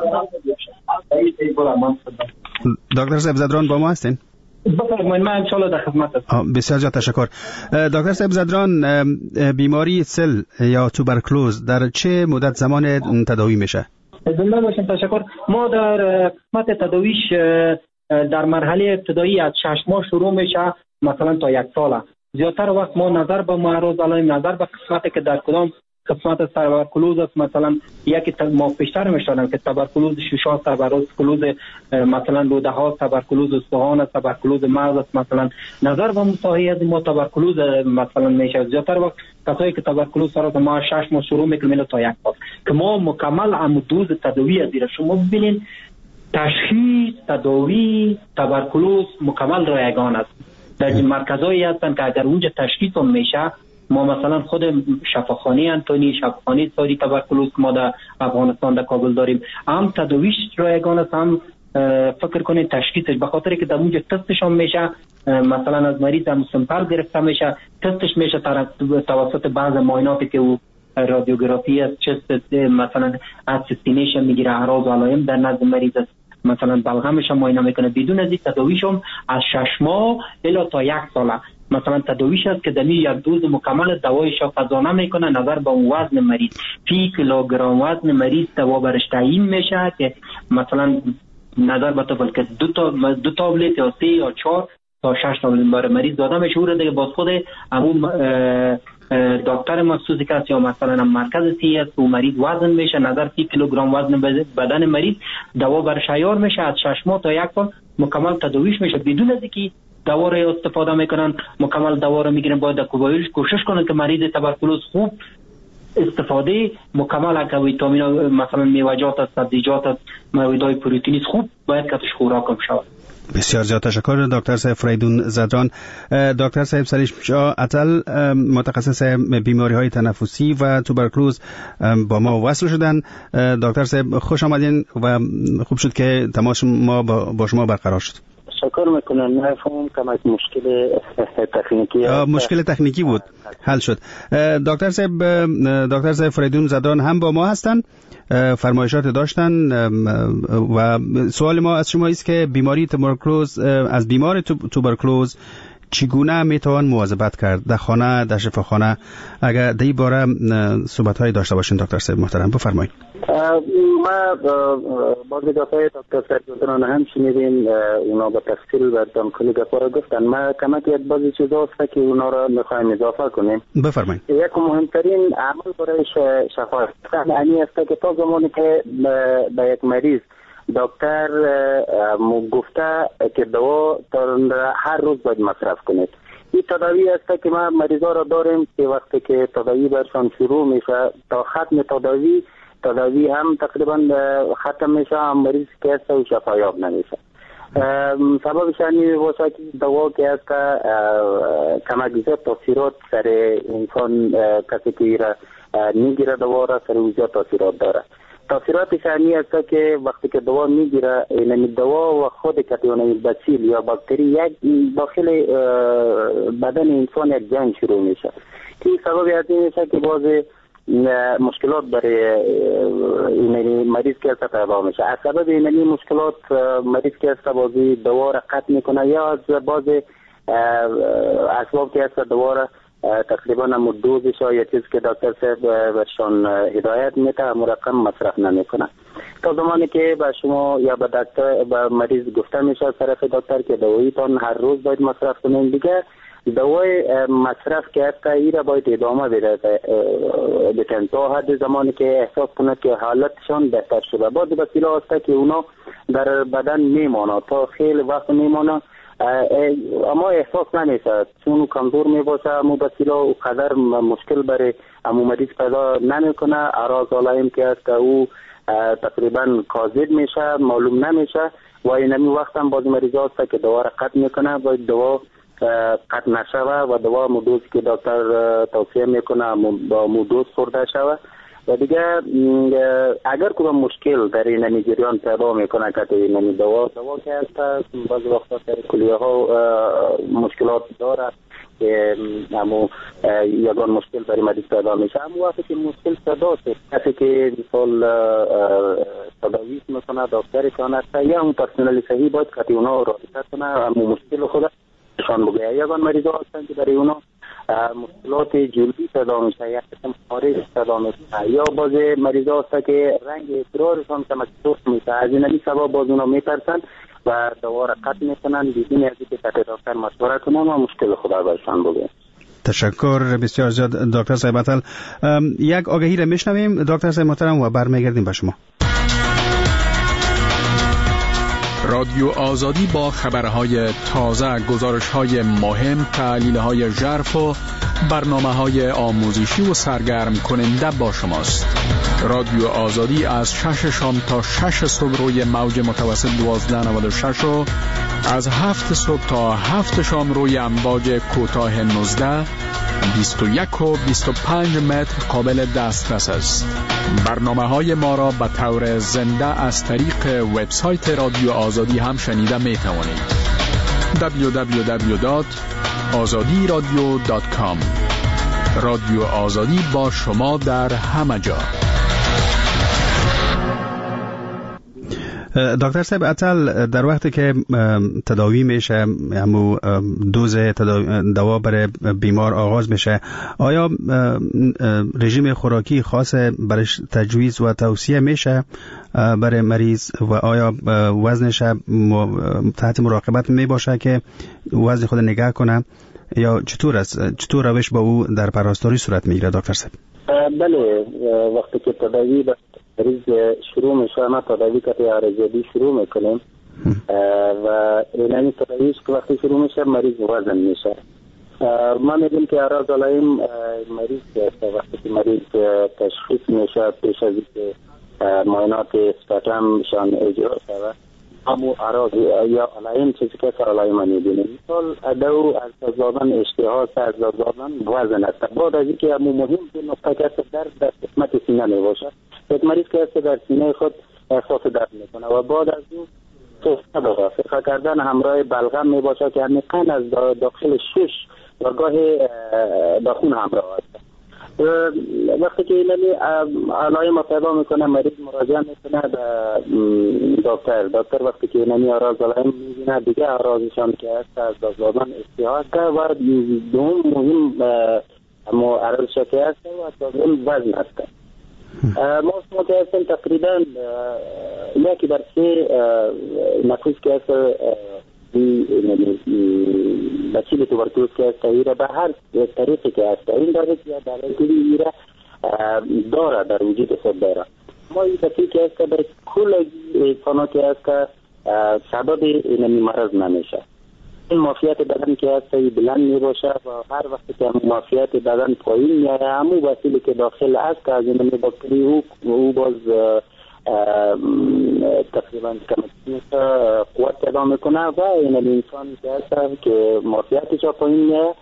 دکتر صاحب زدران با ما هستین؟ بفرمایید، من ان شاء الله در خدمت هستم. بسیار زیاد تشکر. دکتر صاحب زدران، بیماری سل یا توبرکلوز در چه مدت زمان تداوی میشه؟ زنده باشین. تشکر. ما در قسمت تداویش در مرحله ابتدایی از شش ماه شروع میشه مثلا تا یک سال. زیادتر وقت ما نظر به معروض علائم، نظر به قسمتی که در کدام قسمت تبرکلوز است، مثلا یکی ما پیشتر میشدم که تبرکلوز ششا، تبرکلوز مثلا روده ها، تبرکلوز استخوان، تبرکلوز مغز است. مثلا نظر به مساحی از ما تبرکلوز مثلا میشه. زیادتر وقت کسایی که تبرکلوز سر ما شش ماه شروع میکنیم تا یک سال که ما مکمل هم دوز تداوی ازیر. شما ببینید تشخیص تداوی تبرکلوز مکمل رایگان است. در مرکزایی هستن که اگر اونجا تشخیص هم میشه، ما مثلا خود شفاخانه انتونی، شفاخانه ساری تبرکلوز که ما در افغانستان در کابل داریم، هم تداویش رایگان است، هم فکر کنید تشخیصش، به خاطر که در اونجا تستش هم میشه، مثلا از مریض هم سمپل گرفته میشه، تستش میشه توسط بعض معایناتی که او رادیوگرافی است، چست مثلا از سیستینیشن میگیره، اعراض و علائم در نزد مریض است، مثلا بلغمش هم معاینه میکنه. بدون از این تداویش هم از شش ماه الی تا یک ساله مثلا تداویش است که دمی یک دوز مکمل دوایش را قضا نمیکنه. نظر به وزن مریض، فی کیلوگرم وزن مریض دوا برش تعیین میشه که مثلا نظر به طفل که دو تا دو تابلت یا سه یا چهار تا شش تابلت برای مریض داده میشه. او را دیگه باز خود همون دکتر مخصوصی که یا مثلا مرکز سی است و مریض وزن میشه، نظر سی کیلوگرم وزن بدن مریض دوا برش عیار میشه. از شش ماه تا یک سال مکمل تداویش میشه. بدون از اینکه دوا را استفاده میکنن، مکمل دوا را میگیرن، باید کوبایش کوشش کنن که مریض تبرکلوز خوب استفاده مکمل که ویتامین مثلا میوه‌جات، سبزیجات، موادهای پروتئینی خوب باید کتش خوراک هم شود. بسیار زیاد تشکر دکتر صاحب فریدون زدران. دکتر صاحب سریش شاه عطل متخصص بیماری های تنفسی و توبرکلوز با ما وصل شدن. دکتر صاحب خوش آمدین و خوب شد که تماس ما با شما برقرار شد. تشکر میکنم. نفهم کمک مشکل تکنیکی مشکل تکنیکی بود، حل شد. دکتر صاحب دکتر صاحب فریدون زدران هم با ما هستن، فرمایشات داشتن و سوال ما از شما است که بیماری توبرکلوز از بیمار توبرکلوز چگونه میتوان مواظبت کرد در خانه، در شفاخانه؟ اگر در این باره صحبت های داشته باشین دکتر صاحب محترم بفرمایید. ما بعضی دفعه دکتر صاحب هم شنیدیم اونا به تفصیل و دم کلی گپا را گفتن. ما کمک یک بعضی چیزا هست که اونا را میخوایم اضافه کنیم. بفرمایید. یک مهمترین عمل برای شفا یعنی است که تا زمانی که به یک مریض دکتر گفته که دوا هر روز باید مصرف کنید. این تداوی است که ما مریضا را داریم که وقتی که تداوی برشان شروع میشه تا ختم تداوی تداوی هم تقریبا ختم میشه، هم مریض که است و شفایاب نمیشه. سببش این باشه که دوا که است کمک زیاد تاثیرات سر انسان کسی که را میگیره دوا را سر او زیاد تاثیرات داره. تاثیراتش این است که وقتی که دوا میگیره این دوا و خود کتیون بسیل یا باکتری یک داخل بدن انسان یک جنگ شروع میشه که سبب از این میشه که باز مشکلات برای این مریض که است پیدا میشه. از سبب این مشکلات مریض که است بازی دوا را قطع میکنه یا از باز اسباب که است دوا را تقریبا هم دوزش یا چیز که دکتر صاحب برشان هدایت میده هم رقم مصرف نمیکنه. تا زمانی که به شما یا به دکتر به مریض گفته میشه از طرف دکتر که دواییتان هر روز باید مصرف کنین، دیگه دوای مصرف که هست ایره باید ادامه بده بکن تا حد زمانی که احساس کنه که حالتشان بهتر شده. بعد بسیله هست که اونا در بدن میمانه تا خیلی وقت میمانه اما احساس نمیشه چون کمزور میباشه. امو بسیله و قدر مشکل برای امو مریض پیدا نمیکنه. اراز علائم که هست او تقریبا کاذب میشه، معلوم نمیشه و اینمی وقت هم بعضی مریض هست که دوا را قطع میکنه. باید دوا قطع نشوه و دوا مدوز که دکتر توصیه میکنه با مدوز خورده شوه و دیگه اگر کدام مشکل در این جریان پیدا میکنه که این دوا دوا که هست بعضی وقتا در کلیه ها مشکلات داره که همو یگان مشکل برای مریض پیدا میشه. همو وقتی که مشکل پیدا شد کسی که مثال تداویش میکنه دکتر کان هست یا همون پرسنل صحیح باید که اونا رابطه کنه همو مشکل خود شان بگه. یگان مریض ها هستن که برای اونا مشکلات جلدی پیدا میشه یا قسم خارج پیدا میشه یا باز مریض ها هست که رنگ ادرارشان کمک سرخ میشه. از این سبب باز اونا میترسن و دوا را قطع میکنن بدون از اینکه دکتر مشوره کنن و مشکل خدا برشان بگه. تشکر بسیار زیاد دکتر صاحب عطل. یک آگهی را میشنویم دکتر صاحب محترم و برمیگردیم به شما. رادیو آزادی با خبرهای تازه، گزارش‌های مهم، تحلیل‌های ژرف و برنامه‌های آموزشی و سرگرم کننده با شماست. رادیو آزادی از شش شام تا شش صبح روی موج متوسط دوازده نود و شش و از هفت صبح تا هفت شام روی امواج کوتاه نوزده، بیست و یک و بیست و پنج متر قابل دسترس است. برنامه های ما را به طور زنده از طریق وبسایت رادیو آزادی هم شنیده می توانید. دبلیو دبلیو دبلیو دات آزادی رادیو دات کام. رادیو آزادی با شما در همه جا. دکتر صاحب عطل، در وقتی که تداوی میشه همو دوز دوا برای بیمار آغاز میشه، آیا رژیم خوراکی خاص برش تجویز و توصیه میشه برای مریض و آیا وزنش تحت مراقبت میباشه که وزن خود نگاه کنه یا چطور است؟ چطور روش با او در پرستاری صورت میگیره دکتر صاحب؟ بله، وقتی که تداوی مریض شروع میشه ما تداوی که ارزیابی شروع میکنیم و این تداویش که وقتی شروع میشه مریض وزن میشه. ما میدیم که اراز علائم مریض وقتی که مریض تشخیص میشه پیش از اینکه معاینات اسپاتم شان اجرا شود همو اراز یا علائم چیزی که سر علائم میبینیم. مثال دو از زادن اشتها از زادن وزن است. بعد از اینکه همو مهم نقطه که در در قسمت سینه میباشه یک مریض که است در سینه خود احساس درد میکنه و بعد از اون سسته داره فکر کردن همراه بلغم میباشه که همیقن از داخل شش و گاه داخون همراه است. وقتی که اینمی علائم پیدا میکنه مریض مراجعه میکنه به دکتر. دکتر وقتی که اینمی آراز علائم میبینه دیگه آرازشان که هست از دادن اشتها که و دوم مهم اما عرض شکی هست و دوم وزن هست. ما که هستن تقریبا یکی در سه نفوس که هست بچه توبرکلوز که هست ایره به هر طریقی که هست این داره که در کلی ایره داره در وجود خود داره. ما این بچه که هست در کل انسانا که هست که سبب اینمی مرض نمیشه. این مافیت بدن که هست بلند می باشه و هر وقت که مافیت بدن پایین میاره همون وسیله که داخل است که از اینمی باکتری او, او باز تقریبا کمتیش قوت پیدا میکنه و این انسان که هست که مافیتش پایین میاره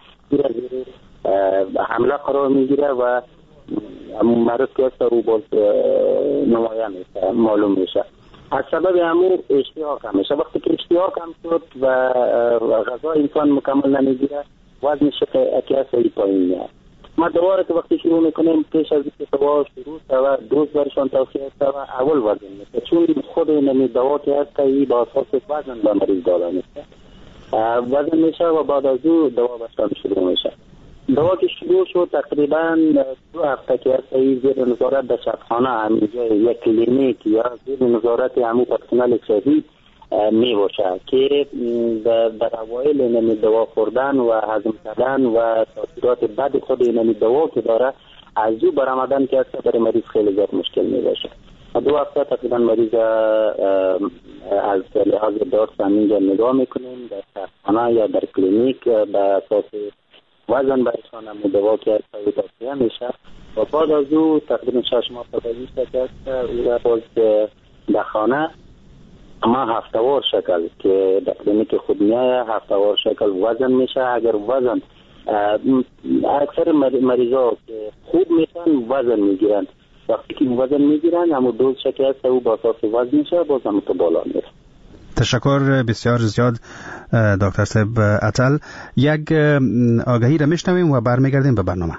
حمله قرار میگیره و مرض که هست او باز نمایه میشه معلوم میشه. از سبب همون اشتها کم میشه. وقتی که اشتها کم شد و غذا انسان مکمل نمیگیره وزنش که هست پایین میاره. ما دوباره که وقتی شروع میکنیم پیش از اینکه دوا شروع شود دوز برشان توصیه است و اول وزن میشه چون خود اینمی دوا که هست که این با اساس وزن به مریض داده میشه وزن میشه و بعد از او دوا برشان شروع میشه. دوا که شروع شد تقریبا دو هفته که هست این زیر نظارت در شبخانه همینجا یک کلینیک یا زیر نظارت همون پرسنل شهید می باشه که در اوایل اینمی دوا خوردن و هضم کردن و تاثیرات بد خود اینمی دوا که داره از او برآمدن که هست برای مریض خیلی زیاد مشکل می باشه. دو هفته تقریبا مریض از لحاظ دارت همینجا نگاه میکنیم در شبخانه یا در کلینیک به اساس وزن برشان هم دوا که هست توصیه میشه و بعد از او تقریبا شش ماه تا بیست که هست او را باز در خانه اما هفتهوار شکل که در کلینیک خود میایه هفتهوار شکل وزن میشه. اگر وزن اکثر مریضا که خوب میشن وزن میگیرن وقتی که وزن میگیرن اما دوز شکل هست او با اساس وزن میشه باز هم تو بالا میره. تشکر بسیار زیاد دکتر صاحب عطل. یک آگهی را میشنویم و برمیگردیم به برنامه.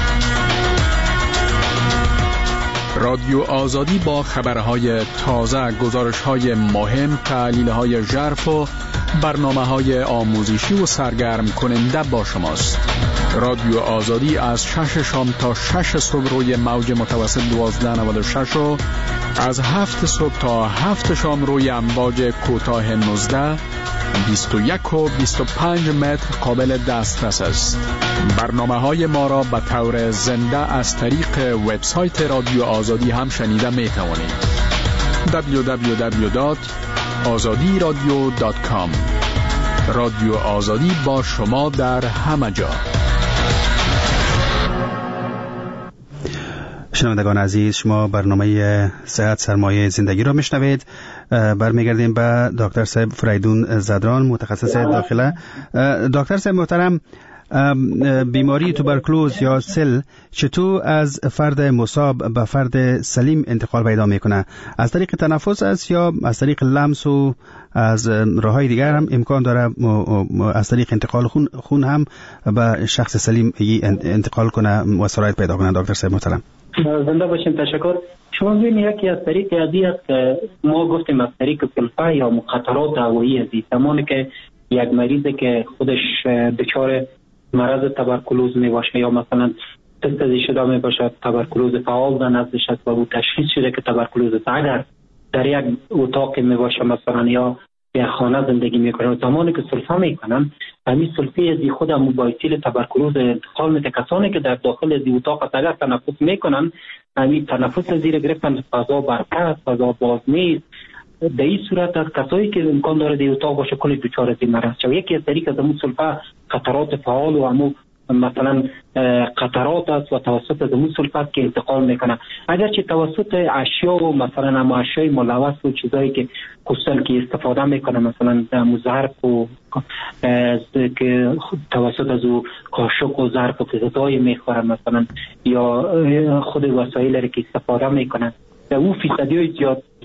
رادیو آزادی با خبرهای تازه، گزارش‌های مهم، تحلیل‌های ژرف و برنامه‌های آموزشی و سرگرم کننده با شماست. رادیو آزادی از شش شام تا شش صبح روی موج متوسط دوازده نود و شش و از هفت صبح تا هفت شام روی امواج کوتاه نوزده، بیست و یک و بیست و پنج متر قابل دسترس است. برنامه های ما را به طور زنده از طریق وبسایت رادیو آزادی هم شنیده می توانید. دبلیو دبلیو دبلیو دات آزادی رادیو دات کام. رادیو آزادی با شما در همه جا. شنوندگان عزیز، شما برنامه صحت سرمایه زندگی را میشنوید. برمیگردیم به دکتر صاحب فریدون زدران، متخصص داخله. دکتر صاحب محترم، بیماری توبرکلوز یا سل چطور از فرد مصاب به فرد سلیم انتقال پیدا میکنه؟ از طریق تنفس است یا از طریق لمس و از راههای دیگر هم امکان داره از طریق انتقال خون خون هم به شخص سلیم انتقال کنه و سرایت پیدا کنه؟ دکتر صاحب محترم زنده باشیم. تشکر. شما ببینید یکی از طریق ازی است که ما گفتیم از طریق سلفه یا مخاطرات هوایی ازی، زمانی که یک مریضی که خودش دچار مرض تبرکلوز می باشه یا مثلا تست شده می باشه تبرکلوز فعال در نزدش است و او تشخیص شده که تبرکلوز است، اگر در یک اتاق می باشه مثلا یا یک خانه زندگی میکنه زمانی که سلفه میکنن همین سلفه از خود هم موبایل تبرکلوز انتقال میده. کسانی که در داخل از اتاق اگر تنفس میکنن همین تنفس زیر گرفتن فضا برپس فضا باز نیست. در این صورت از کسایی که امکان داره در اتاق باشه کلی دچار از این مرض شود. یکی از طریق از همون سلفه خطرات فعال و همون مثلا قطرات است و توسط از همون سلفت که انتقال میکنه. اگرچه توسط اشیا و مثلا هم اشیای ملوث و چیزایی که خصوصا که استفاده میکنه مثلا ظرف و که توسط از او قاشق و ظرف و غذای میخوره مثلا یا خود وسایلی که استفاده میکنن در اون فیصدی های زیاد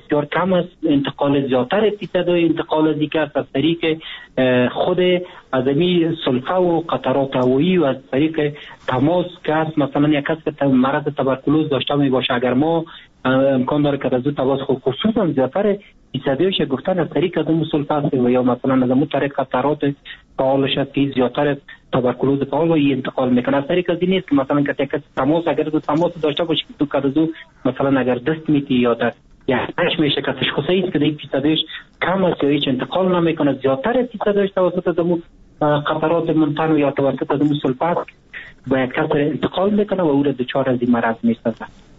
بسیار کم است. انتقال زیادتر فیصدهای انتقال از دیگر از طریق خود از این سلفه و قطرات هوایی و از طریق تماس که است. مثلا یک کس که مرض تبرکلوز داشته می باشه، اگر ما امکان داره که از او تماس خود خصوصا زیادتر فیصدیش گفتن از طریق از اون سلفه است و یا مثلا از اون طریق قطرات فعالش است که زیادتر تبرکلوز فعال و انتقال میکنه. از طریق از این نیست که مثلا که یک کس تماس اگر دو تماس داشته باشه تو کدو مثلا اگر دست میتی یا در یعنیش میشه که تشخیصی است که این فیصدیش کم است یا هیچ انتقال نمیکنه. زیادتر فیصدیش توسط دمو قطرات منتن یا توسط دمو سلفه است با یک کس انتقال میکنه و او را دچار از این مرض میسازه.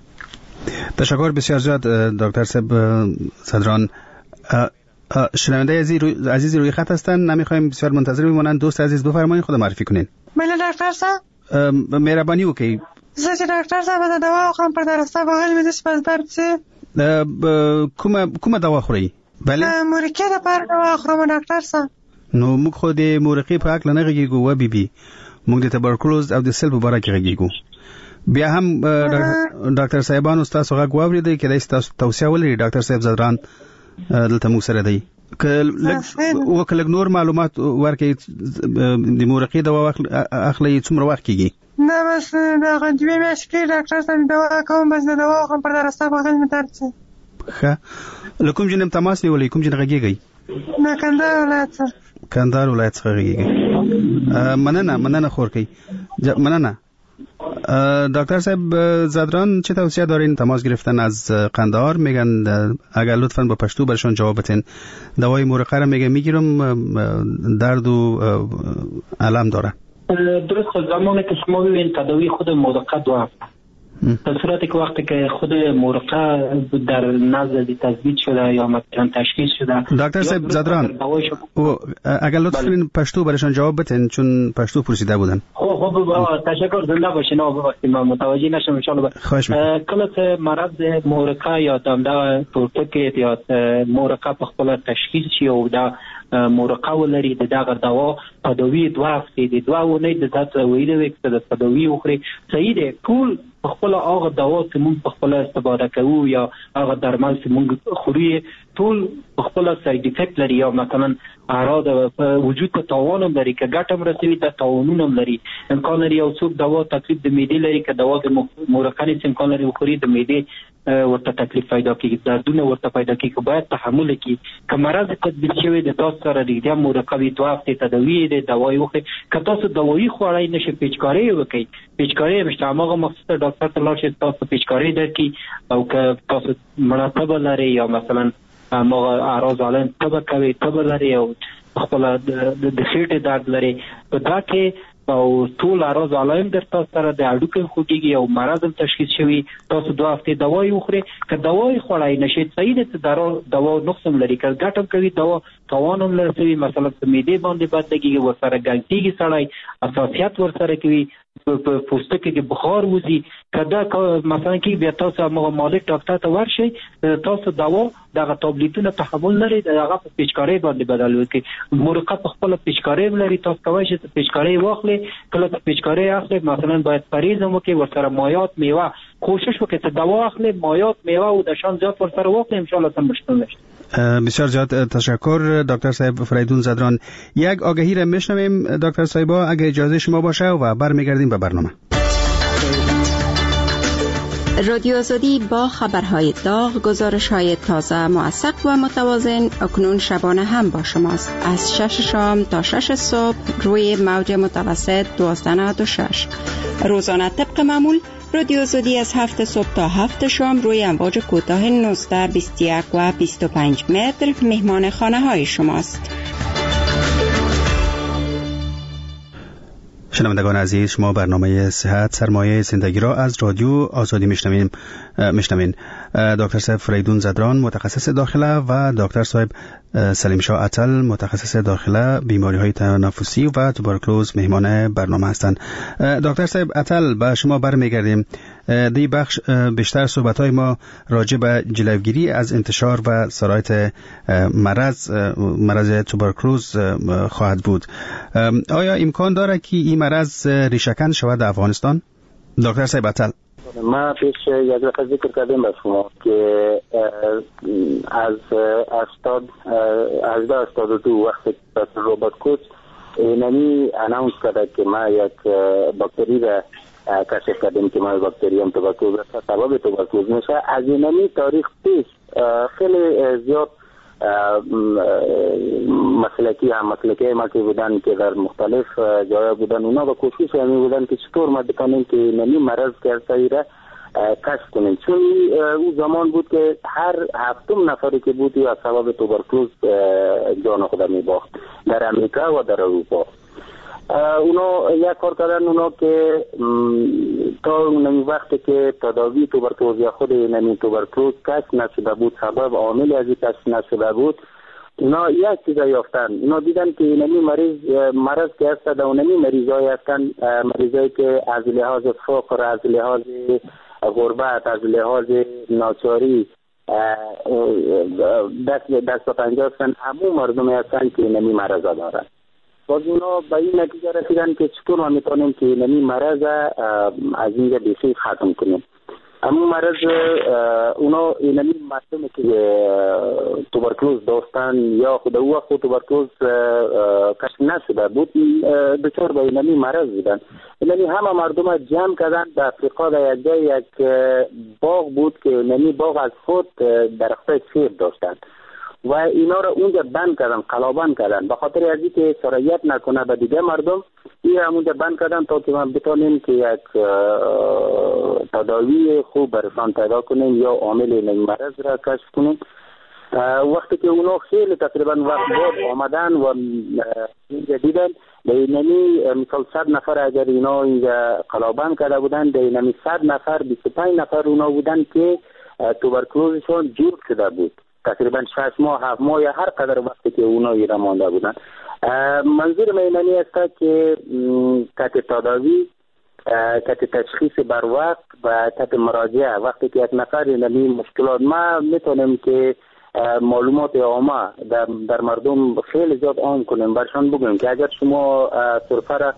تشکر بسیار زیاد دکتر صاحب صدران. شنونده عزیزی روی خط هستن، نمیخوایم بسیار منتظر بمونن. دوست عزیز بفرمایید، خود معرفی کنین. بله دکتر صاحب. مهربانی وکړئ. زه چې ډاکټر صاحب د دوا خورم پر درسته بغل مې د سپس درد سي. کومه کومه دوا خورئ؟ بله مورقه د پر دوا خورم ډاکټر صاحب. نو موږ خو د مورقې په حق نه غږیږو و بي بي، موږ د تبرکلوز او د سل په باره کې غږیږو. بیا هم ډاکټر صاحبانو تاسو غږ واورېدئ، کېدای شي تاسو توصیه ولرئ. ډاکټر صاحب زدران دلته موږ سره دی، که لږ نور معلومات ورکړئ. د مورقې دوا اخلئ څومره وخت کېږي؟ نه بس د دوه میاشتې کې ډاکټر صاحب دوا کوم، بس د دوا خورم پر درسته بغل مې درد سي. ښه، له کوم ځای نه تماس نیولی؟ کوم ځای نه غږیږئ؟ نه کندهار ولایت څخه. کندهار ولایت څخه غږیږئ. مننه مننه خورکۍ، مننه. دکتر صاحب زدران چه توصیه دارین؟ تماس گرفتن از قندهار، میگن اگر لطفاً با پشتو برشان جواب بدین. دوای مورقه را میگه میگیرم، درد و الم داره. درست، زمانی که شما ببینید تداوی خود مورقه دو هفته، در صورتی که وقتی که خود مورقه در نزد تثبیت شده یا مثلا تشخیص شده. دکتر صاحب زدران اگر لطف کنین پشتو برشان جواب بدین، چون پشتو پرسیده بودن. خب خب تشکر، زنده باشین. آب وقتی من متوجه نشم ان شاء الله. خواهش می‌کنم. کله مرض مورقه یا دنده تورتکیت یا مورقه په خپل تشخیص شي او دا مورقه ولري، د دغه دوا تداوی دوه هفتې د دوه ونې د ذات ویلې وکړه د تداوی وخوري. صحیح دی، ټول خپل هغه دوا چې موږ په خپل استفاده کوو یا هغه درمل چې موږ خوري ټول خپل ساید افیکټ لري یا مثلا اعراض په وجود ته تاوان هم لري، که ګټه هم رسوي ته تاوانونه هم لري. امکان لري یو څوک دوا تکلیف د معدې لري، که دوا د مورقه نه امکان لري وخوري د معدې ورته تکلیف پیدا کیږي، دردونه ورته پیدا کیږي، که باید تحمل کړي. که مرض تدبیر شوی د تاسو سره د مورقه وي دوه هفتې تداوی د دوايي وخوري. که تاسو دوايي خوړای نشي پیچکاری وکړي، پیچکاری مشته هغه مخصوص ډاکټر ته لاړ شئ تاسو پیچکاری درکړي. او که تاسو مناسبه لري یا مثلا ما اعراض علائم تبه کوي تبه لري او خپل د خېټې درد لري، په دا کې او ټول اعراض علائم در تاسو سره د اډوکې خوږیږي او مرض تشخیص شوی، تاسو دوه هفتې دوايي وخوري. که دوايي خوړای نشي صحیح ده، دوا دوا نقص هم لري، که ګټه کوي دوا تاوان هم لري. مثلا په معدې باندې بدلېږي، ورسره ګنګټېږي سړی، حساسیت ورسره کوي، په پوستکي کې بخار وځي. کدا مثلا کې بیا تاسو هغه مالک ډاکټر ته ورشئ، تاسو دوا دغه ټابلیټونه تحمل لري، هغه په پیچکاری باندې بدل وکړي. مورقه په خپل پیچکاری لري، تاسو کوی شئ پیچکاری واخلئ. کله چې پیچکاری اخلئ مثلا باید پرهیز هم وکړئ، ورسره مایعات میوه کوشش وکړئ چې دوا اخلئ، مایعات میوه او د شان زیات ورسره واخلئ، ان شاء الله تم بشتون نشه. بسیار زیاد تشکر دکتر صاحب فریدون زدران. یک آگهی را میشنویم دکتر صاحبا اگه اجازه شما باشه و برمیگردیم به برنامه. رادیو آزادی با خبرهای داغ، گزارش‌های تازه، موثق و متوازن اکنون شبانه هم با شماست. از شش شام تا شش صبح روی موج متوسط دوازده نود و شش. روزانه طبق معمول رادیو آزادی از هفت صبح تا هفت شام روی امواج کوتاه نوزده، بیست و یک و بیست و پنج متر مهمان خانه های شماست. شنوندگان عزیز، شما برنامه صحت سرمایه زندگی را از رادیو آزادی میشنوین. میشنوین دکتر صاحب فریدون زدران متخصص داخله و دکتر صاحب سلیم شاه عطل متخصص داخله بیماری های تنفسی و توبرکلوز مهمان برنامه هستند. دکتر صاحب عطل به شما برمیگردیم. دی بخش بیشتر صحبت های ما راجع به جلوگیری از انتشار و سرایت مرض مرض توبرکلوز خواهد بود. آیا امکان داره که این مرض ریشه‌کن شود در افغانستان؟ دکتر صاحب عطل. ما پیش یک دفعه ذکر کردیم به شما که از هشتاد هشتاد و دو وقتی که روبرت کوچ اینمی اناونس کرده که ما یک باکتری را کشف کردیم که ما باکتری هم توبرکلوز است، سبب توبرکلوز میشه. از اینمی تاریخ پیش خیلی زیاد مسلکی هم مسلکی ما که بودن که در مختلف جای بودن، اونا با کوشش همی بودن که چطور ما بکنیم که نمی مرض کرسایی را کشف کنیم، چون او زمان بود که هر هفتم نفری که بود از سبب توبرکلوز جان خود می باخت در امریکا و در اروپا. اونا یک کار کردن اونا که تا اون وقتی که تداوی توبرکلوز یا خود نمی توبرکلوز کشف نشده بود، سبب عامل از کشف نشده بود، اونا یک چیز یافتن. اونا دیدن که نمی مریض مرض که هست در نمی مریضایی هستن، مریضایی که از لحاظ فقر، از لحاظ غربت، از لحاظ ناچاری دست دست و پنجه هستن، همون مردمی هستن که نمی مرض دارن. باز اونا به این نتیجه رسیدن که چطور ما میتونیم که نمی مرض از اینجا بیخی ختم کنیم. اما مرض اونا اینمی مردمی که توبرکلوز داشتن یا خود او خود توبرکلوز کشف نشده بود دچار به اینمی مرض بودن. اینمی همه مردم جمع کردن در افریقا در یک جای یک باغ بود که اینمی باغ از خود درخت سیب داشتن و اینا را اونجا بند کردن، قلابند کردن، به خاطر از اینکه سرایت نکنه به دیگه مردم. این را اونجا بند کردن تا که ما بتونیم که یک تداوی خوب برشان پیدا کنیم یا عامل این مرض را کشف کنیم. وقتی که اونا خیلی تقریبا وقت بعد آمدن و اینجا دیدن در اینمی مثال صد نفر اگر اینا اینجا قلابند کرده بودن، در اینمی صد نفر بیست و پنج نفر اونا بودن که توبرکلوزشون جور شده بود، تقریبا شش ماه هفت ماه یا هر قدر وقتی که اونا ایرا مانده بودن. منظور من اینمی است که تحت تداوی، تحت تشخیص بر وقت و تحت مراجعه، وقتی که یک نفر اینمی مشکلات ما میتونیم که معلومات عامه در, در مردم خیلی زیاد عام کنیم، برشان بگویم که اگر شما سرفه را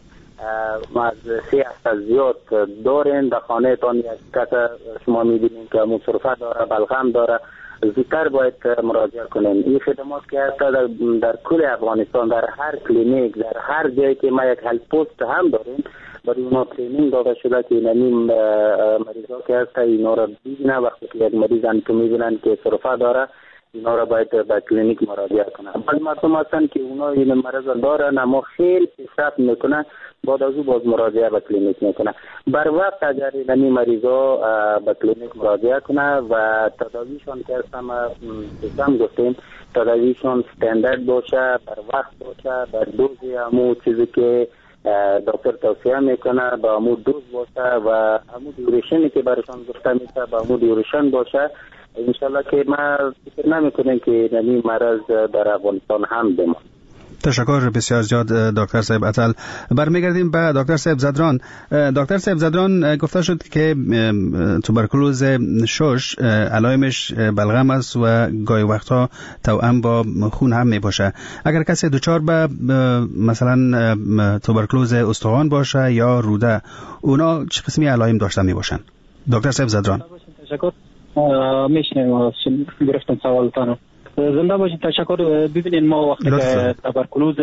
از سه هفته زیاد دارین در خانه تان، یک کس شما میبینین که همون سرفه داره، بلغم داره، زودتر باید مراجعه کنیم. این خدمات که هست در, در کل افغانستان، در هر کلینیک، در هر جایی که ما یک هلت پست هم داریم، برای اونا ترینینگ داده شده که این مریضا که هست اینا را ببینن. وقتی که یک مریض انتو میبینن که سرفه داره، اینا را باید به کلینیک مراجعه کنن. بعضی مردم هستن که اونا این مرض دارن اما خیلی پیشرفت میکنن، بعد از او باز مراجعه به کلینیک میکنن. بر وقت اگر این مریضا به کلینیک مراجعه کنه و تداویشون که هستم هم گفتیم تداویشون استاندارد باشه، بر وقت باشه، بر دوزی همون چیزی که دکتر توصیه میکنه با همون دوز باشه و همون دیوریشنی که برشان گفته میشه با همون دیوریشن باشه، انشالله که ما فکر نمیکنیم که نمی مرض در افغانستان هم بماند. تشکر بسیار زیاد دکتر صاحب عطل. برمیگردیم به دکتر صاحب زدران. دکتر صاحب زدران گفته شد که توبرکلوز شش علائمش بلغم است و گاهی وقتا توأم با خون هم می باشه. اگر کسی دچار به مثلا توبرکلوز استخوان باشه یا روده، اونا چه قسمی علائم داشته می باشن؟ دکتر صاحب زدران. تشکر. میشنم گرفتم سوالتانو. زنده باشید. تشکر. ببینید ما وقتی که توبرکلوز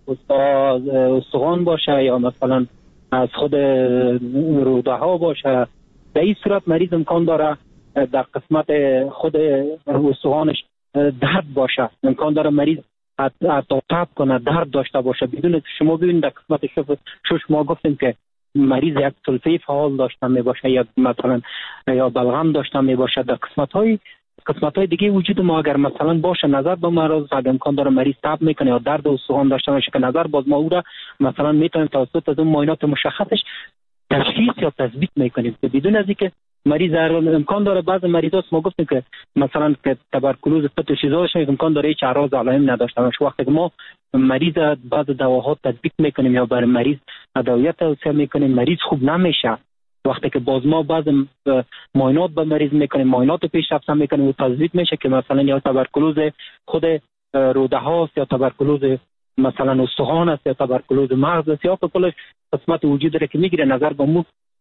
استخوان باشه یا مثلا از خود روده ها باشه، در این صورت مریض امکان داره در قسمت خود استخوانش درد باشه، امکان داره مریض حتی تب کنه، درد داشته باشه بدون شما ببینید در قسمت شش ما گفتیم که مریض یک سلفه فعال داشته می باشه یا مثلا یا بلغم داشته می باشه. در قسمت های قسمت های دیگه وجود ما اگر مثلا باشه نظر به مرض امکان داره مریض تب میکنه یا درد استخوان داشته باشه که نظر باز ما او را مثلا میتونیم توسط از اون معاینات مشخصش تشخیص یا تثبیت میکنیم که بدون از اینکه مریض امکان داره بعض مریضا ما گفتیم که مثلا که توبرکلوز فت چیزاش امکان داره هیچ اعراض علائم نداشته باشه. وقتی که ما مریض بعض دواها تطبیق میکنیم یا برای مریض ادویه توصیه میکنیم، مریض خوب نمیشه. وقتی که باز ما بعض معاینات به مریض میکنیم، معاینات پیشرفته میکنیم و تثبیت میشه که مثلا یا توبرکلوز خود روده هاست یا توبرکلوز مثلا استخوان است یا توبرکلوز مغز است یا کلش قسمت وجود داره که میگیره نظر به مو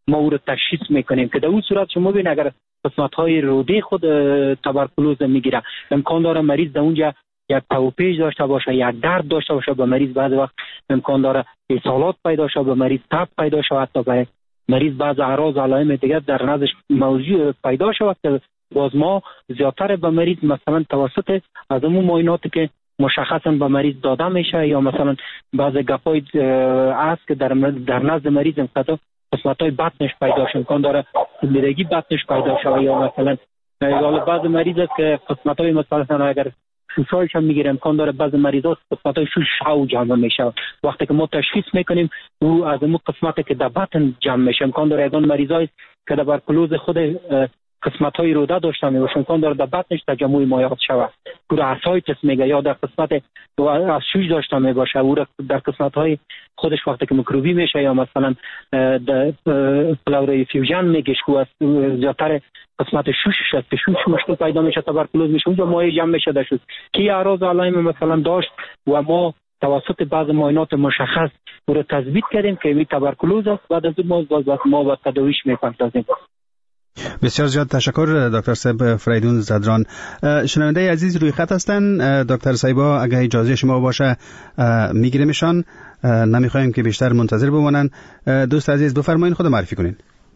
ما او را تشخیص میکنیم که در اون صورت شما ببین اگر قسمت های روده خود تبرکلوز میگیره، امکان داره مریض در اونجا یک توپیج داشته باشه، یک درد داشته باشه، به مریض بعض وقت امکان داره اسهالات پیدا شه، به مریض تب پیدا شه، حتی به مریض بعض اعراض علائم دیگه در نزدش موضوع پیدا شود که باز ما زیادتر به مریض مثلا توسط از اون معایناتی که مشخصا به مریض داده میشه یا مثلا بعض گپای است که در در نزد مریض انقدر قسمت‌های بطنش پیدا شه، امکان داره سولیدگی بطنش پیدا شه یا مثلا یا بعض مریض است که قسمت‌های مثلا اگر شوشایش هم میگیره، امکان داره بعض مریضا قسمت‌های شوش او جمع میشه. وقتی که ما تشخیص میکنیم او از اون قسمتی که در بطن جمع میشه، امکان داره اون مریضای که تبرکلوز خود قسمت‌های روده داشته میباشه، امکان داره در بطنش تجمع مایعات شود که در اسایتس میگه، یا در قسمت از شوش داشته میباشه او در قسمت‌های خودش وقتی که میکروبی میشه یا مثلا در پلوری فیوژن میگه که از زیادتر قسمت شوشش است که شوش مشکل پیدا میشه، تبرکلوز میشه، اونجا مایع جمع میشه در شوش که اعراض علائم مثلا داشت و ما توسط بعض معاینات مشخص او را تثبیت کردیم که این تبرکلوز است. بعد از اون ما ما با تداویش میپردازیم. بسیار زیاد تشکر دکتر صاحب فریدون زدران. شنونده عزیز روی خط هستن. دکتر صاحبا اگه اجازه شما باشه میگیریمشان، نمیخوایم که بیشتر منتظر بمونن. دوست عزیز بفرمایید خود معرفی کنین.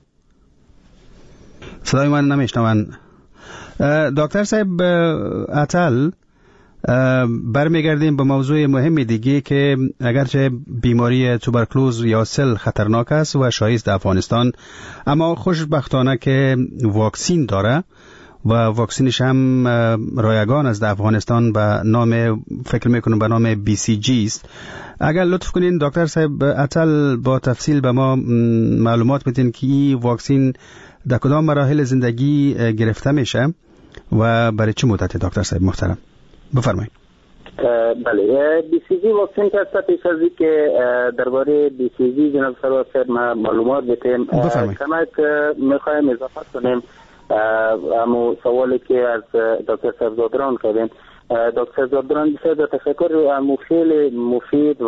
صدای من نمیشنون. دکتر صاحب عطل، برمیگردیم به موضوع مهم دیگه که اگرچه بیماری توبرکلوز یا سل خطرناک است و شایست در افغانستان، اما خوشبختانه که واکسین داره و واکسینش هم رایگان است در افغانستان به نام، فکر میکنم به نام بی سی جی است. اگر لطف کنین دکتر صاحب عطل با تفصیل به ما معلومات بدین که این واکسین در کدام مراحل زندگی گرفته میشه و برای چه مدتی دکتر صاحب محترم؟ بفرمایید. بله، بی سی جی واکسن که است. پیش از اینکه درباره بی سی جی جناب سرور ما معلومات بدیم، کمک میخوایم اضافه کنیم اما سوالی که از دکتر صاحب زادران کردیم. دکتر زادران بسیار تشکر، اما خیلی مفید و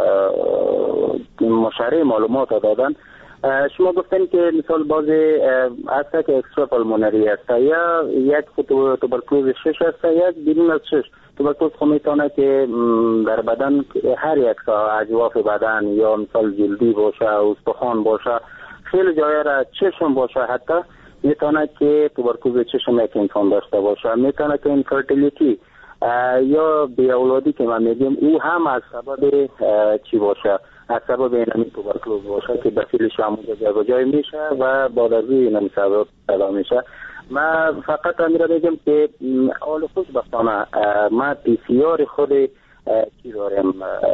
مشارع معلومات دادن. شما گفتن که مثال بازی است که اکسترا پالمونری است یا یک توبرکلوز شش است، یک بیرون از شش. توبرکلوز خود میتونه که در بدن هر یک اجواف بدن یا مثال جلدی باشه، استخوان باشه، خیلی جای را چشم باشه، حتی میتونه که توبرکلوز چشم یک انسان داشته باشه. میتونه که اینفرتیلیتی یا بی اولادی که ما میگیم او هم از سبب چی باشه، از سبب اینمی توبرکلوز باشه که بسیل شامونجا جای میشه و بعد از اینمی سبب پیدا میشه. ما فقط امیر بگم که حال خوشبختانه ما پی سی آر خود چی داریم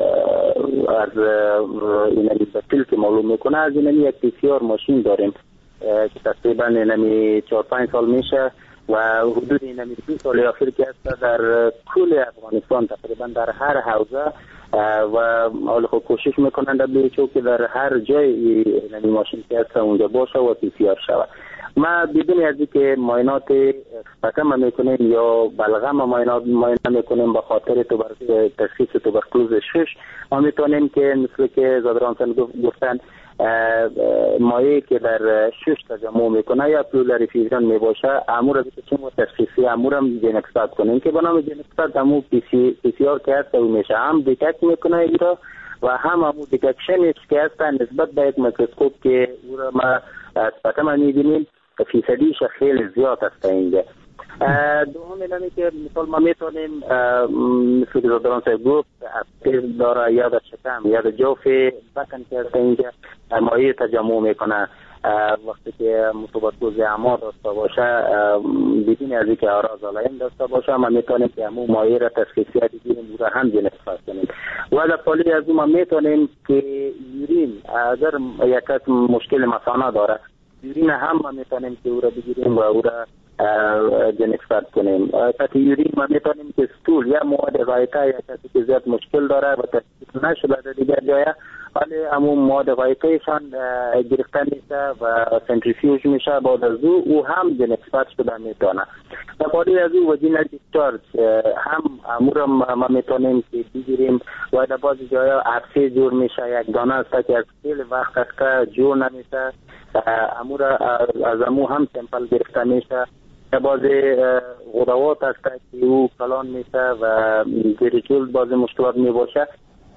از اینمی بسیل که معلوم میکنه، از اینمی یک پی سی آر ماشین داریم که تقریبا اینمی چهار پنج سال میشه و حدود اینمی دو سال آخر که است در کل افغانستان تقریبا در هر حوزه و حال خود کوشش میکنند دبلیو اچ او که در هر جای اینمی ماشین که است اونجا باشه و پی سی آر شود. ما بدون از اینکه معاینات فقط میکنیم یا بلغم معاینات معاینه میکنیم به خاطر تشخیص توبرکلوز شش، ما میتونیم که مثل که زادرانسن گفتن مایعی که در شش تجمع میکنه یا پلورای فیوژن میباشه، امور از که چون تشخیصی امور هم جنکسپت کنیم که به نام جنکسپت همون پی سی آر که هست او میشه، هم دیتکت میکنه ایرا و هم همون دیتکشنش که هست نسبت به یک میکروسکوپ که او را ما اسپته ما میبینیم فیصدیش خیلی زیاد هست اینجا. دوم اینه که مثال ما میتونیم مثل که زادران صاحب گفت اپتیز داره یا در شکم یا در جوف بکن که هست اینجا مایع تجمع میکنه. وقتی که توبرکلوز اعما داشته باشه بدون از اینکه اعراض علائم داشته باشه، ما میتونیم که همون مایع را تشخیصی بگیریم و هم جنسفت کنیم. و در پالی از اون ما میتونیم که یورین اگر یک کس مشکل مثانه داره، یورین هم ما میتونیم که او را بگیریم و او را جنسفت کنیم. تاکه یورین ما میتونیم که ستول یا مواد غایطه یا کسی که زیاد مشکل داره و تشخیص نشده در دیگر جایه، ولی همون مواد غایطهشان گرفته میشه و سنتریفیوژ میشه. بعد از او او هم نسبت شده میتونه و بعد از او وجین دیسچارج هم امور ما میتونیم که بگیریم و در بعضی جایا عفسه جور میشه، یک دانه است که از خیلی وقت است که جور نمیشه، امور از امو هم سمپل گرفته میشه. در بعضی غدوات است که او کلان میشه و دیریجول بعضی مشکلات میباشه.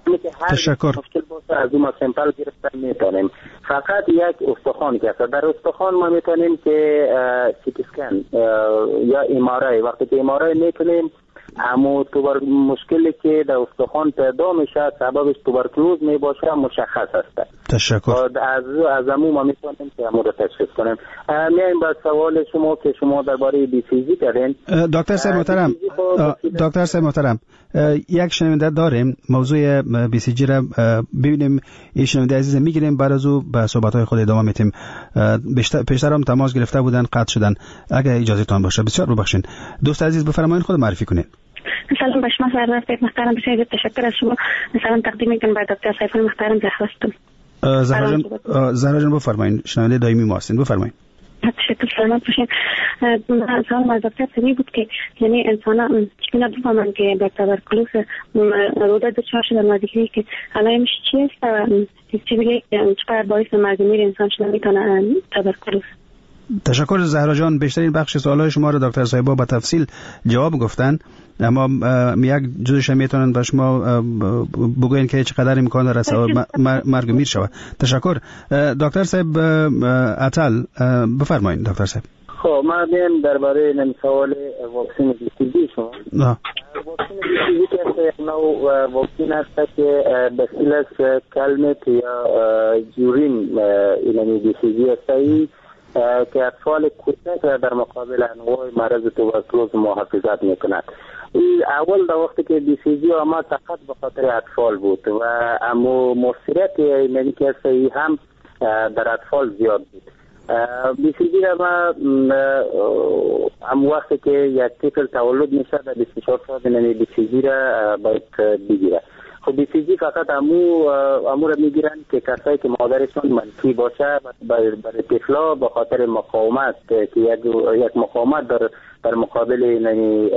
تشکر. مشکل باشه از اون سمپل گرفتن میتونیم. فقط یک استخوان که در استخوان ما میتونیم که سیتی اسکن یا ام‌آرآی، وقتی که ام‌آرآی میکنیم اما توبر مشکلی که در استخوان پیدا میشه سببش توبرکلوز میباشه مشخص است. تشکر. از از امو ما میتونیم که امو رو تشخیص کنیم. میایم به سوال شما که شما درباره بی سی جی کردین. دکتر صاحب محترم، دکتر صاحب محترم، یک شنونده داریم، موضوع بی سی جی را ببینیم. این شنونده عزیز میگیریم، بعد از او به صحبت‌های خود ادامه میتیم. بیشتر پیشتر هم تماس گرفته بودن، قطع شدن. اگه اجازه تان باشه بسیار ببخشید. دوست عزیز بفرمایید، خود معرفی کنید. سلام به شما سرور محترم، بسیار تشکر از شما. سلام تقدیم میکنم به دکتر سیف محترم زهرا هستم. زهرا جان، زهرا جان بفرمایید، شنونده دائمی ما هستین، بفرمایید. تشکر، سلامت باشین. سوال از دکتر سمی بود که یعنی انسان چطور بفهمن که به توبرکلوز روده دچار شدن و دیگه که علائمش چی است و چی بگه چقدر باعث مرگ میر انسان شده میتونه توبرکلوز. تشکر زهرا جان. بیشترین بخش سوالای شما رو دکتر صاحبا به تفصیل جواب گفتن، اما یک جزش میتونن به شما بگوین که چقدر امکان داره مرگ میر شود. تشکر. دکتر صاحب عطل بفرمایید. دکتر صاحب خب ما بیم درباره این سوال واکسن بی سی جی شما. نه واکسن بی سی جی که نوع واکسن است که بسیلس کلمت یا جورین اینمی بی سی جی است که اطفال کوچک را در مقابل انواع مرض توبرکلوز محافظت میکند. اول در وقتی که بی سی جی آمد فقط به خاطر اطفال بود و اما مؤثریت اینمی که صحیح هم در اطفال زیاد بود. بی سی جی را ما هم وقتی که یک طفل تولد میشه در بیست و چهار ساعت اینمی بی سی جی را باید بگیره. خب بی سی جی فقط امو امو را میگیرن که کسایی که مادرشون منفی باشه برای طفلا به خاطر مقاومت که یک یک مقاومت در در مقابل یعنی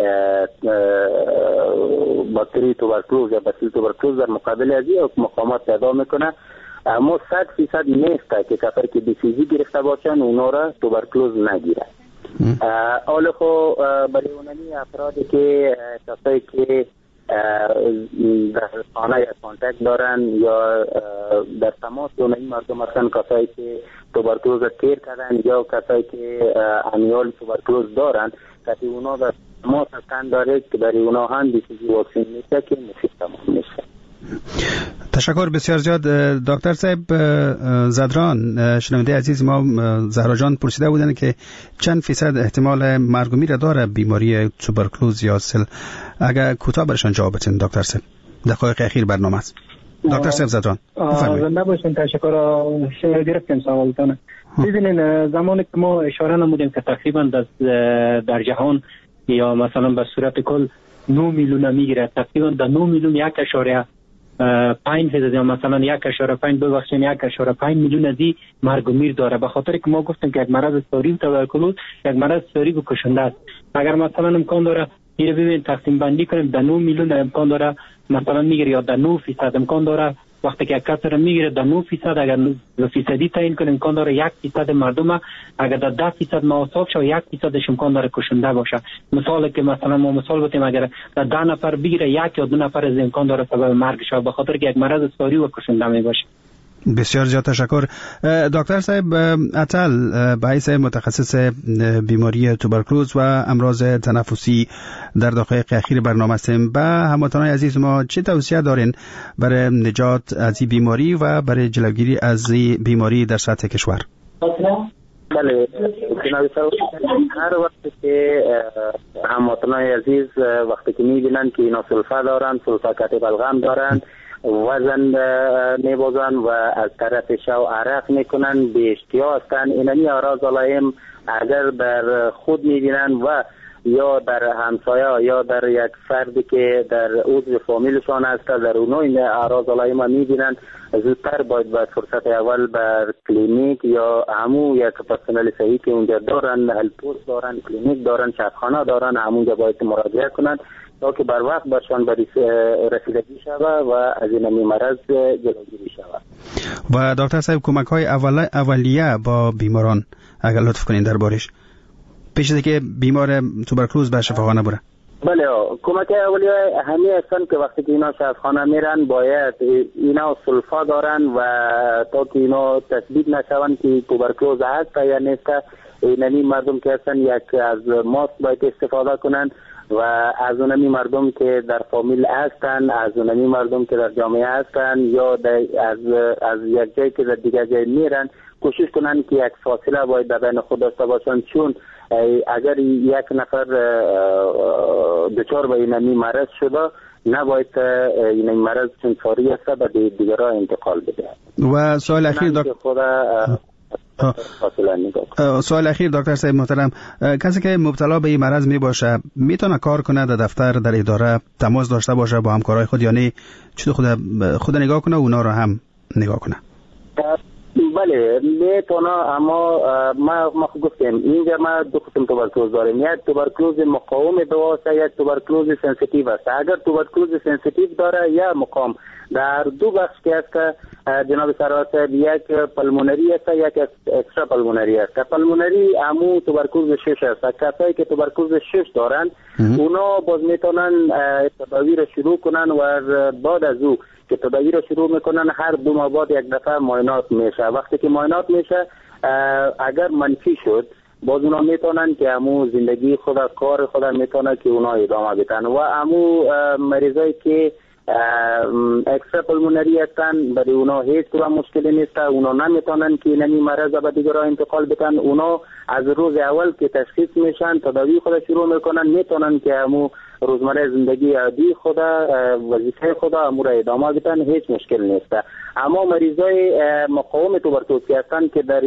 باکتری توبرکلوز یا باسیل توبرکلوز در مقابل از یک مقاومت پیدا میکنه. اما صد فیصد نیست که کسایی که بی سی جی گرفته باشن اونا را توبرکلوز نگیره. حالا خب برای اونمی افرادی که کسایی که در خانه یا کانتکت دارن یا در تماس دارن این مردم هستن کسایی که توبرکلوز تیر کردن یا کسایی که امیال توبرکلوز دارن که اونا در تماس هستن داره که برای اونا هم بی سی جی واکسن میشه که مفید تمام میشه. تشکر بسیار زیاد. دکتر صاحب زدران، شنونده عزیز ما زهرا جان پرسیده بودن که چند فیصد احتمال مرگ و میر داره بیماری توبرکلوز یا سل. اگر کوتاه برشان جواب بدین دکتر صاحب، دقایق اخیر برنامه است. دکتر صاحب زدران بفرمایید. زنده باشین. تشکر. شما گرفتیم سوالتون. ببینین زمانی که ما اشاره نمودیم که تقریبا در جهان یا مثلا به صورت کل نه میلیون میگیره، تقریبا در نه میلیون یک اشاره پنج فیصد یا مثلا یک اشاره پنج ببخشید یک اشاره پنج میلیون ازی مرگ و میر داره، به خاطر که ما گفتیم که یک مرض ساری توبرکلوز یک مرض ساری و کشنده است. اگر مثلا امکان داره میره ببین تقسیم بندی کنیم در نه میلیون امکان داره مثلا میگیره یا در نه فیصد امکان داره وقتی که یک کس را میگیره در نه فیصد اگر نه فیصدی تعیین کنیم امکان داره یک فیصد مردم اگر در ده فیصد موثق شه یک فیصدش امکان داره کشنده باشه. مثال که مثلا ما مثال بتیم اگر در ده نفر بگیره یک یا دو نفر از امکان داره سبب مرگ شه به خاطر که یک مرض ساری و کشنده می باشه. بسیار زیاد تشکر. دکتر صاحب عطل، به حیث متخصص بیماری توبرکلوز و امراض تنفسی در دقایق اخیر برنامه هستیم. به هموطنان عزیز ما چه توصیه دارین برای نجات از این بیماری و برای جلوگیری از این بیماری در سطح کشور؟ بله، هر وقت که هموطنان عزیز وقتی که میبینن که اینا سلفه دارن، سلفه کت بلغم دارن، وزن میبازن و از طرف شو عرق میکنن، به اشتیا هستن، اینانی اعراض علائم اگر در خود میبینن و یا در همسایه یا در یک فردی که در عضو فامیلشان است در اونها این اعراض علائم میبینند، زودتر باید به فرصت اول بر کلینیک یا همو یک پرسنل صحی که اونجا دارن، هلپوست دارن، کلینیک دارن، شفاخانه دارن، همونجا باید مراجعه کنند تا که بر وقت برشان رسیدگی شود و از این مرض جلوگیری شود. و دکتر صاحب کمک های اول اولیه با بیماران اگر لطف کنین دربارش، پیش از که بیمار توبرکلوز به شفاخانه بره. بله، کمک اولیه همین هستن که وقتی که اینا شفاخانه میرن باید اینا سلفا دارن و تا که اینا تثبیت نشون که توبرکلوز هست یا نیست، اینمی مردم که هستن یک از ماسک باید استفاده کنن و از اونمی مردم که در فامیل هستن، از اونمی مردم که در جامعه هستن یا از از یک جایی که در دیگر جای میرن کوشش کنن که یک فاصله باید در بین خود داشته باشن، چون اگر یک نفر دچار به اینمی مرض شده نباید این مرض چون ساری است به دیگران انتقال بده. و سوال اخیر دکتر سوال اخیر دکتر صاحب محترم، کسی که مبتلا به این مرض می باشه میتونه کار کنه در دفتر، در اداره تماس داشته باشه با همکارای خود، یعنی چطور خود خود نگاه کنه اونا رو هم نگاه کنه؟ بله میتونه، اما ما ما گفتیم اینجا ما دو قسم توبرکلوز داریم، یک توبرکلوز مقاوم دوا است، یک توبرکلوز سنسیتیو است. اگر توبرکلوز سنسیتیو داره یا مقاوم، در دو بخش که است که جناب سرور، یک پلمونری است یک اکسترا پلمونری است. پلمونری همو توبرکلوز شش است. کسایی که توبرکلوز شش دارن اونا باز میتونن تداوی رو شروع کنن و بعد از او که تداوی رو شروع میکنن هر دو ماه بعد یک دفعه معاینات میشه. وقتی که معاینات میشه اگر منفی شد باز اونا میتونن که همو زندگی خود کار خود میتونن که اونا ادامه بدن. و همو مریضایی که اکسترا پلمونری هستن برای اونا هیچ طور مشکلی نیست، اونا نمیتونن که نمی مرض به دیگران انتقال بدن. اونا از روز اول که تشخیص میشن تداوی خود شروع میکنن، میتونن که همو روزمره زندگی عادی خود وظیفه خود امور ادامه بدن، هیچ مشکل نیست. اما مریضای مقاوم توبرکلوز هستن که در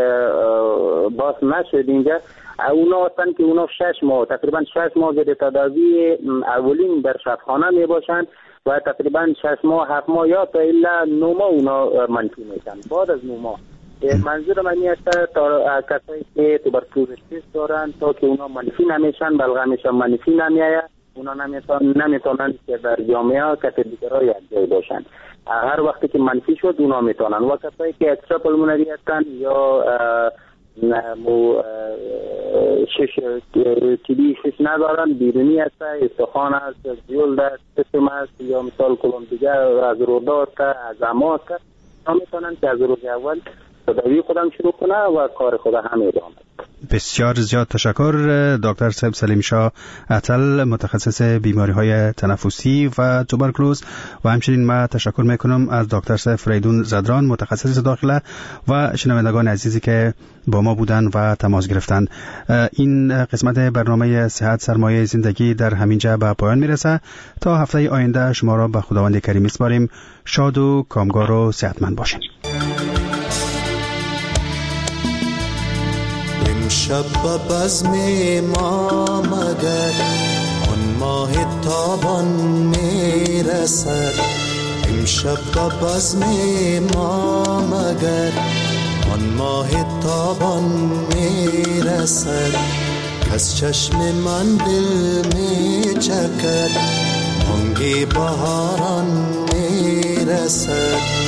باس نشد اینجا، اونا هستن که اونا شش ماه تقریبا شش ماه زیر تداوی اولین در شفاخانه می باشن و تقریبا شش ماه هفت ماه یا تا الا نه ماه اونا منفی میشن. بعد از نه ماه منظور من این است تا کسایی که توبرکلوز دارن تا که اونا منفی نمیشن، بلغمشان منفی نمیآید، اونا نمیتونن نمیتونن که در جامعه کت دیگران یک جای باشن. هر وقتی که منفی شد اونا میتونن. و کسایی که اکسترا پلمونری هستن یا مو شش تیبی شش ندارن، بیرونی هست، استخوان است، جلد است، سیستم است یا مثال کلون دیگر از روده است، از اما است، اونا میتونن که از روز اول تداوی خودم شروع کنه و کار خود هم ادامه. بسیار زیاد تشکر دکتر صاحب سلیم شاه عطل، متخصص بیماری های تنفسی و توبرکلوز، و همچنین ما تشکر میکنم از دکتر صاحب فریدون زدران، متخصص داخله، و شنوندگان عزیزی که با ما بودن و تماس گرفتند. این قسمت برنامه صحت سرمایه زندگی در همینجا به پایان میرسه. تا هفته آینده شما را به خداوند کریم میسپاریم. شاد و کامگار و صحتمند باشین. امشب به بزم ما مگر آن ماه تابان میرسد، امشب به بزم ما مگر آن ماه تابان میرسد، از چشم من دل میچکد بانگ بهاران میرسد.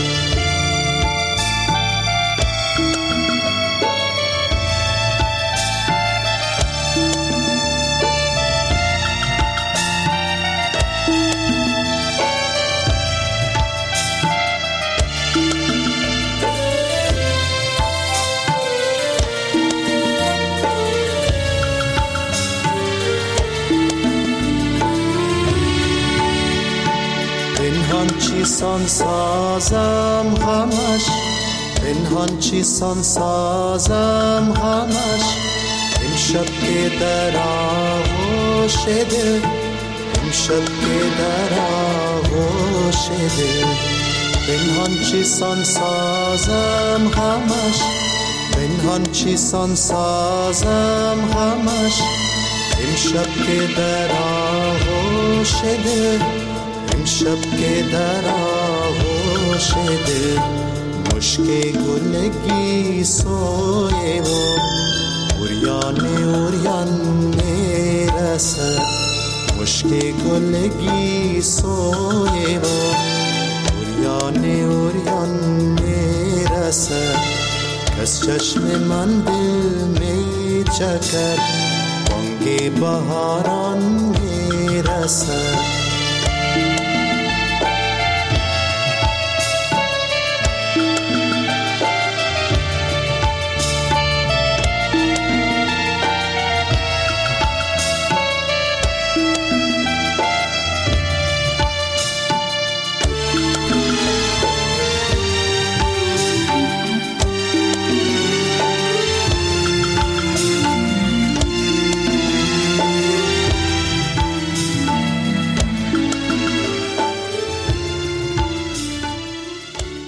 چیسان سازم غمش، پنهان چیسان سازم غمش، امشب که در آغوش دل، امشب که در آغوش دل، پنهان چیسان سازم غمش، پنهان چیسان سازم غمش، امشب که در آغوش دل، امشب که در آغوش دل مشک گلگی سوی و اوریان اوریان میرسد، مشک گلگی سوی و اوریان اوریان میرسد. کس چشم من دل میچکد، بانگ بهاران میرسد.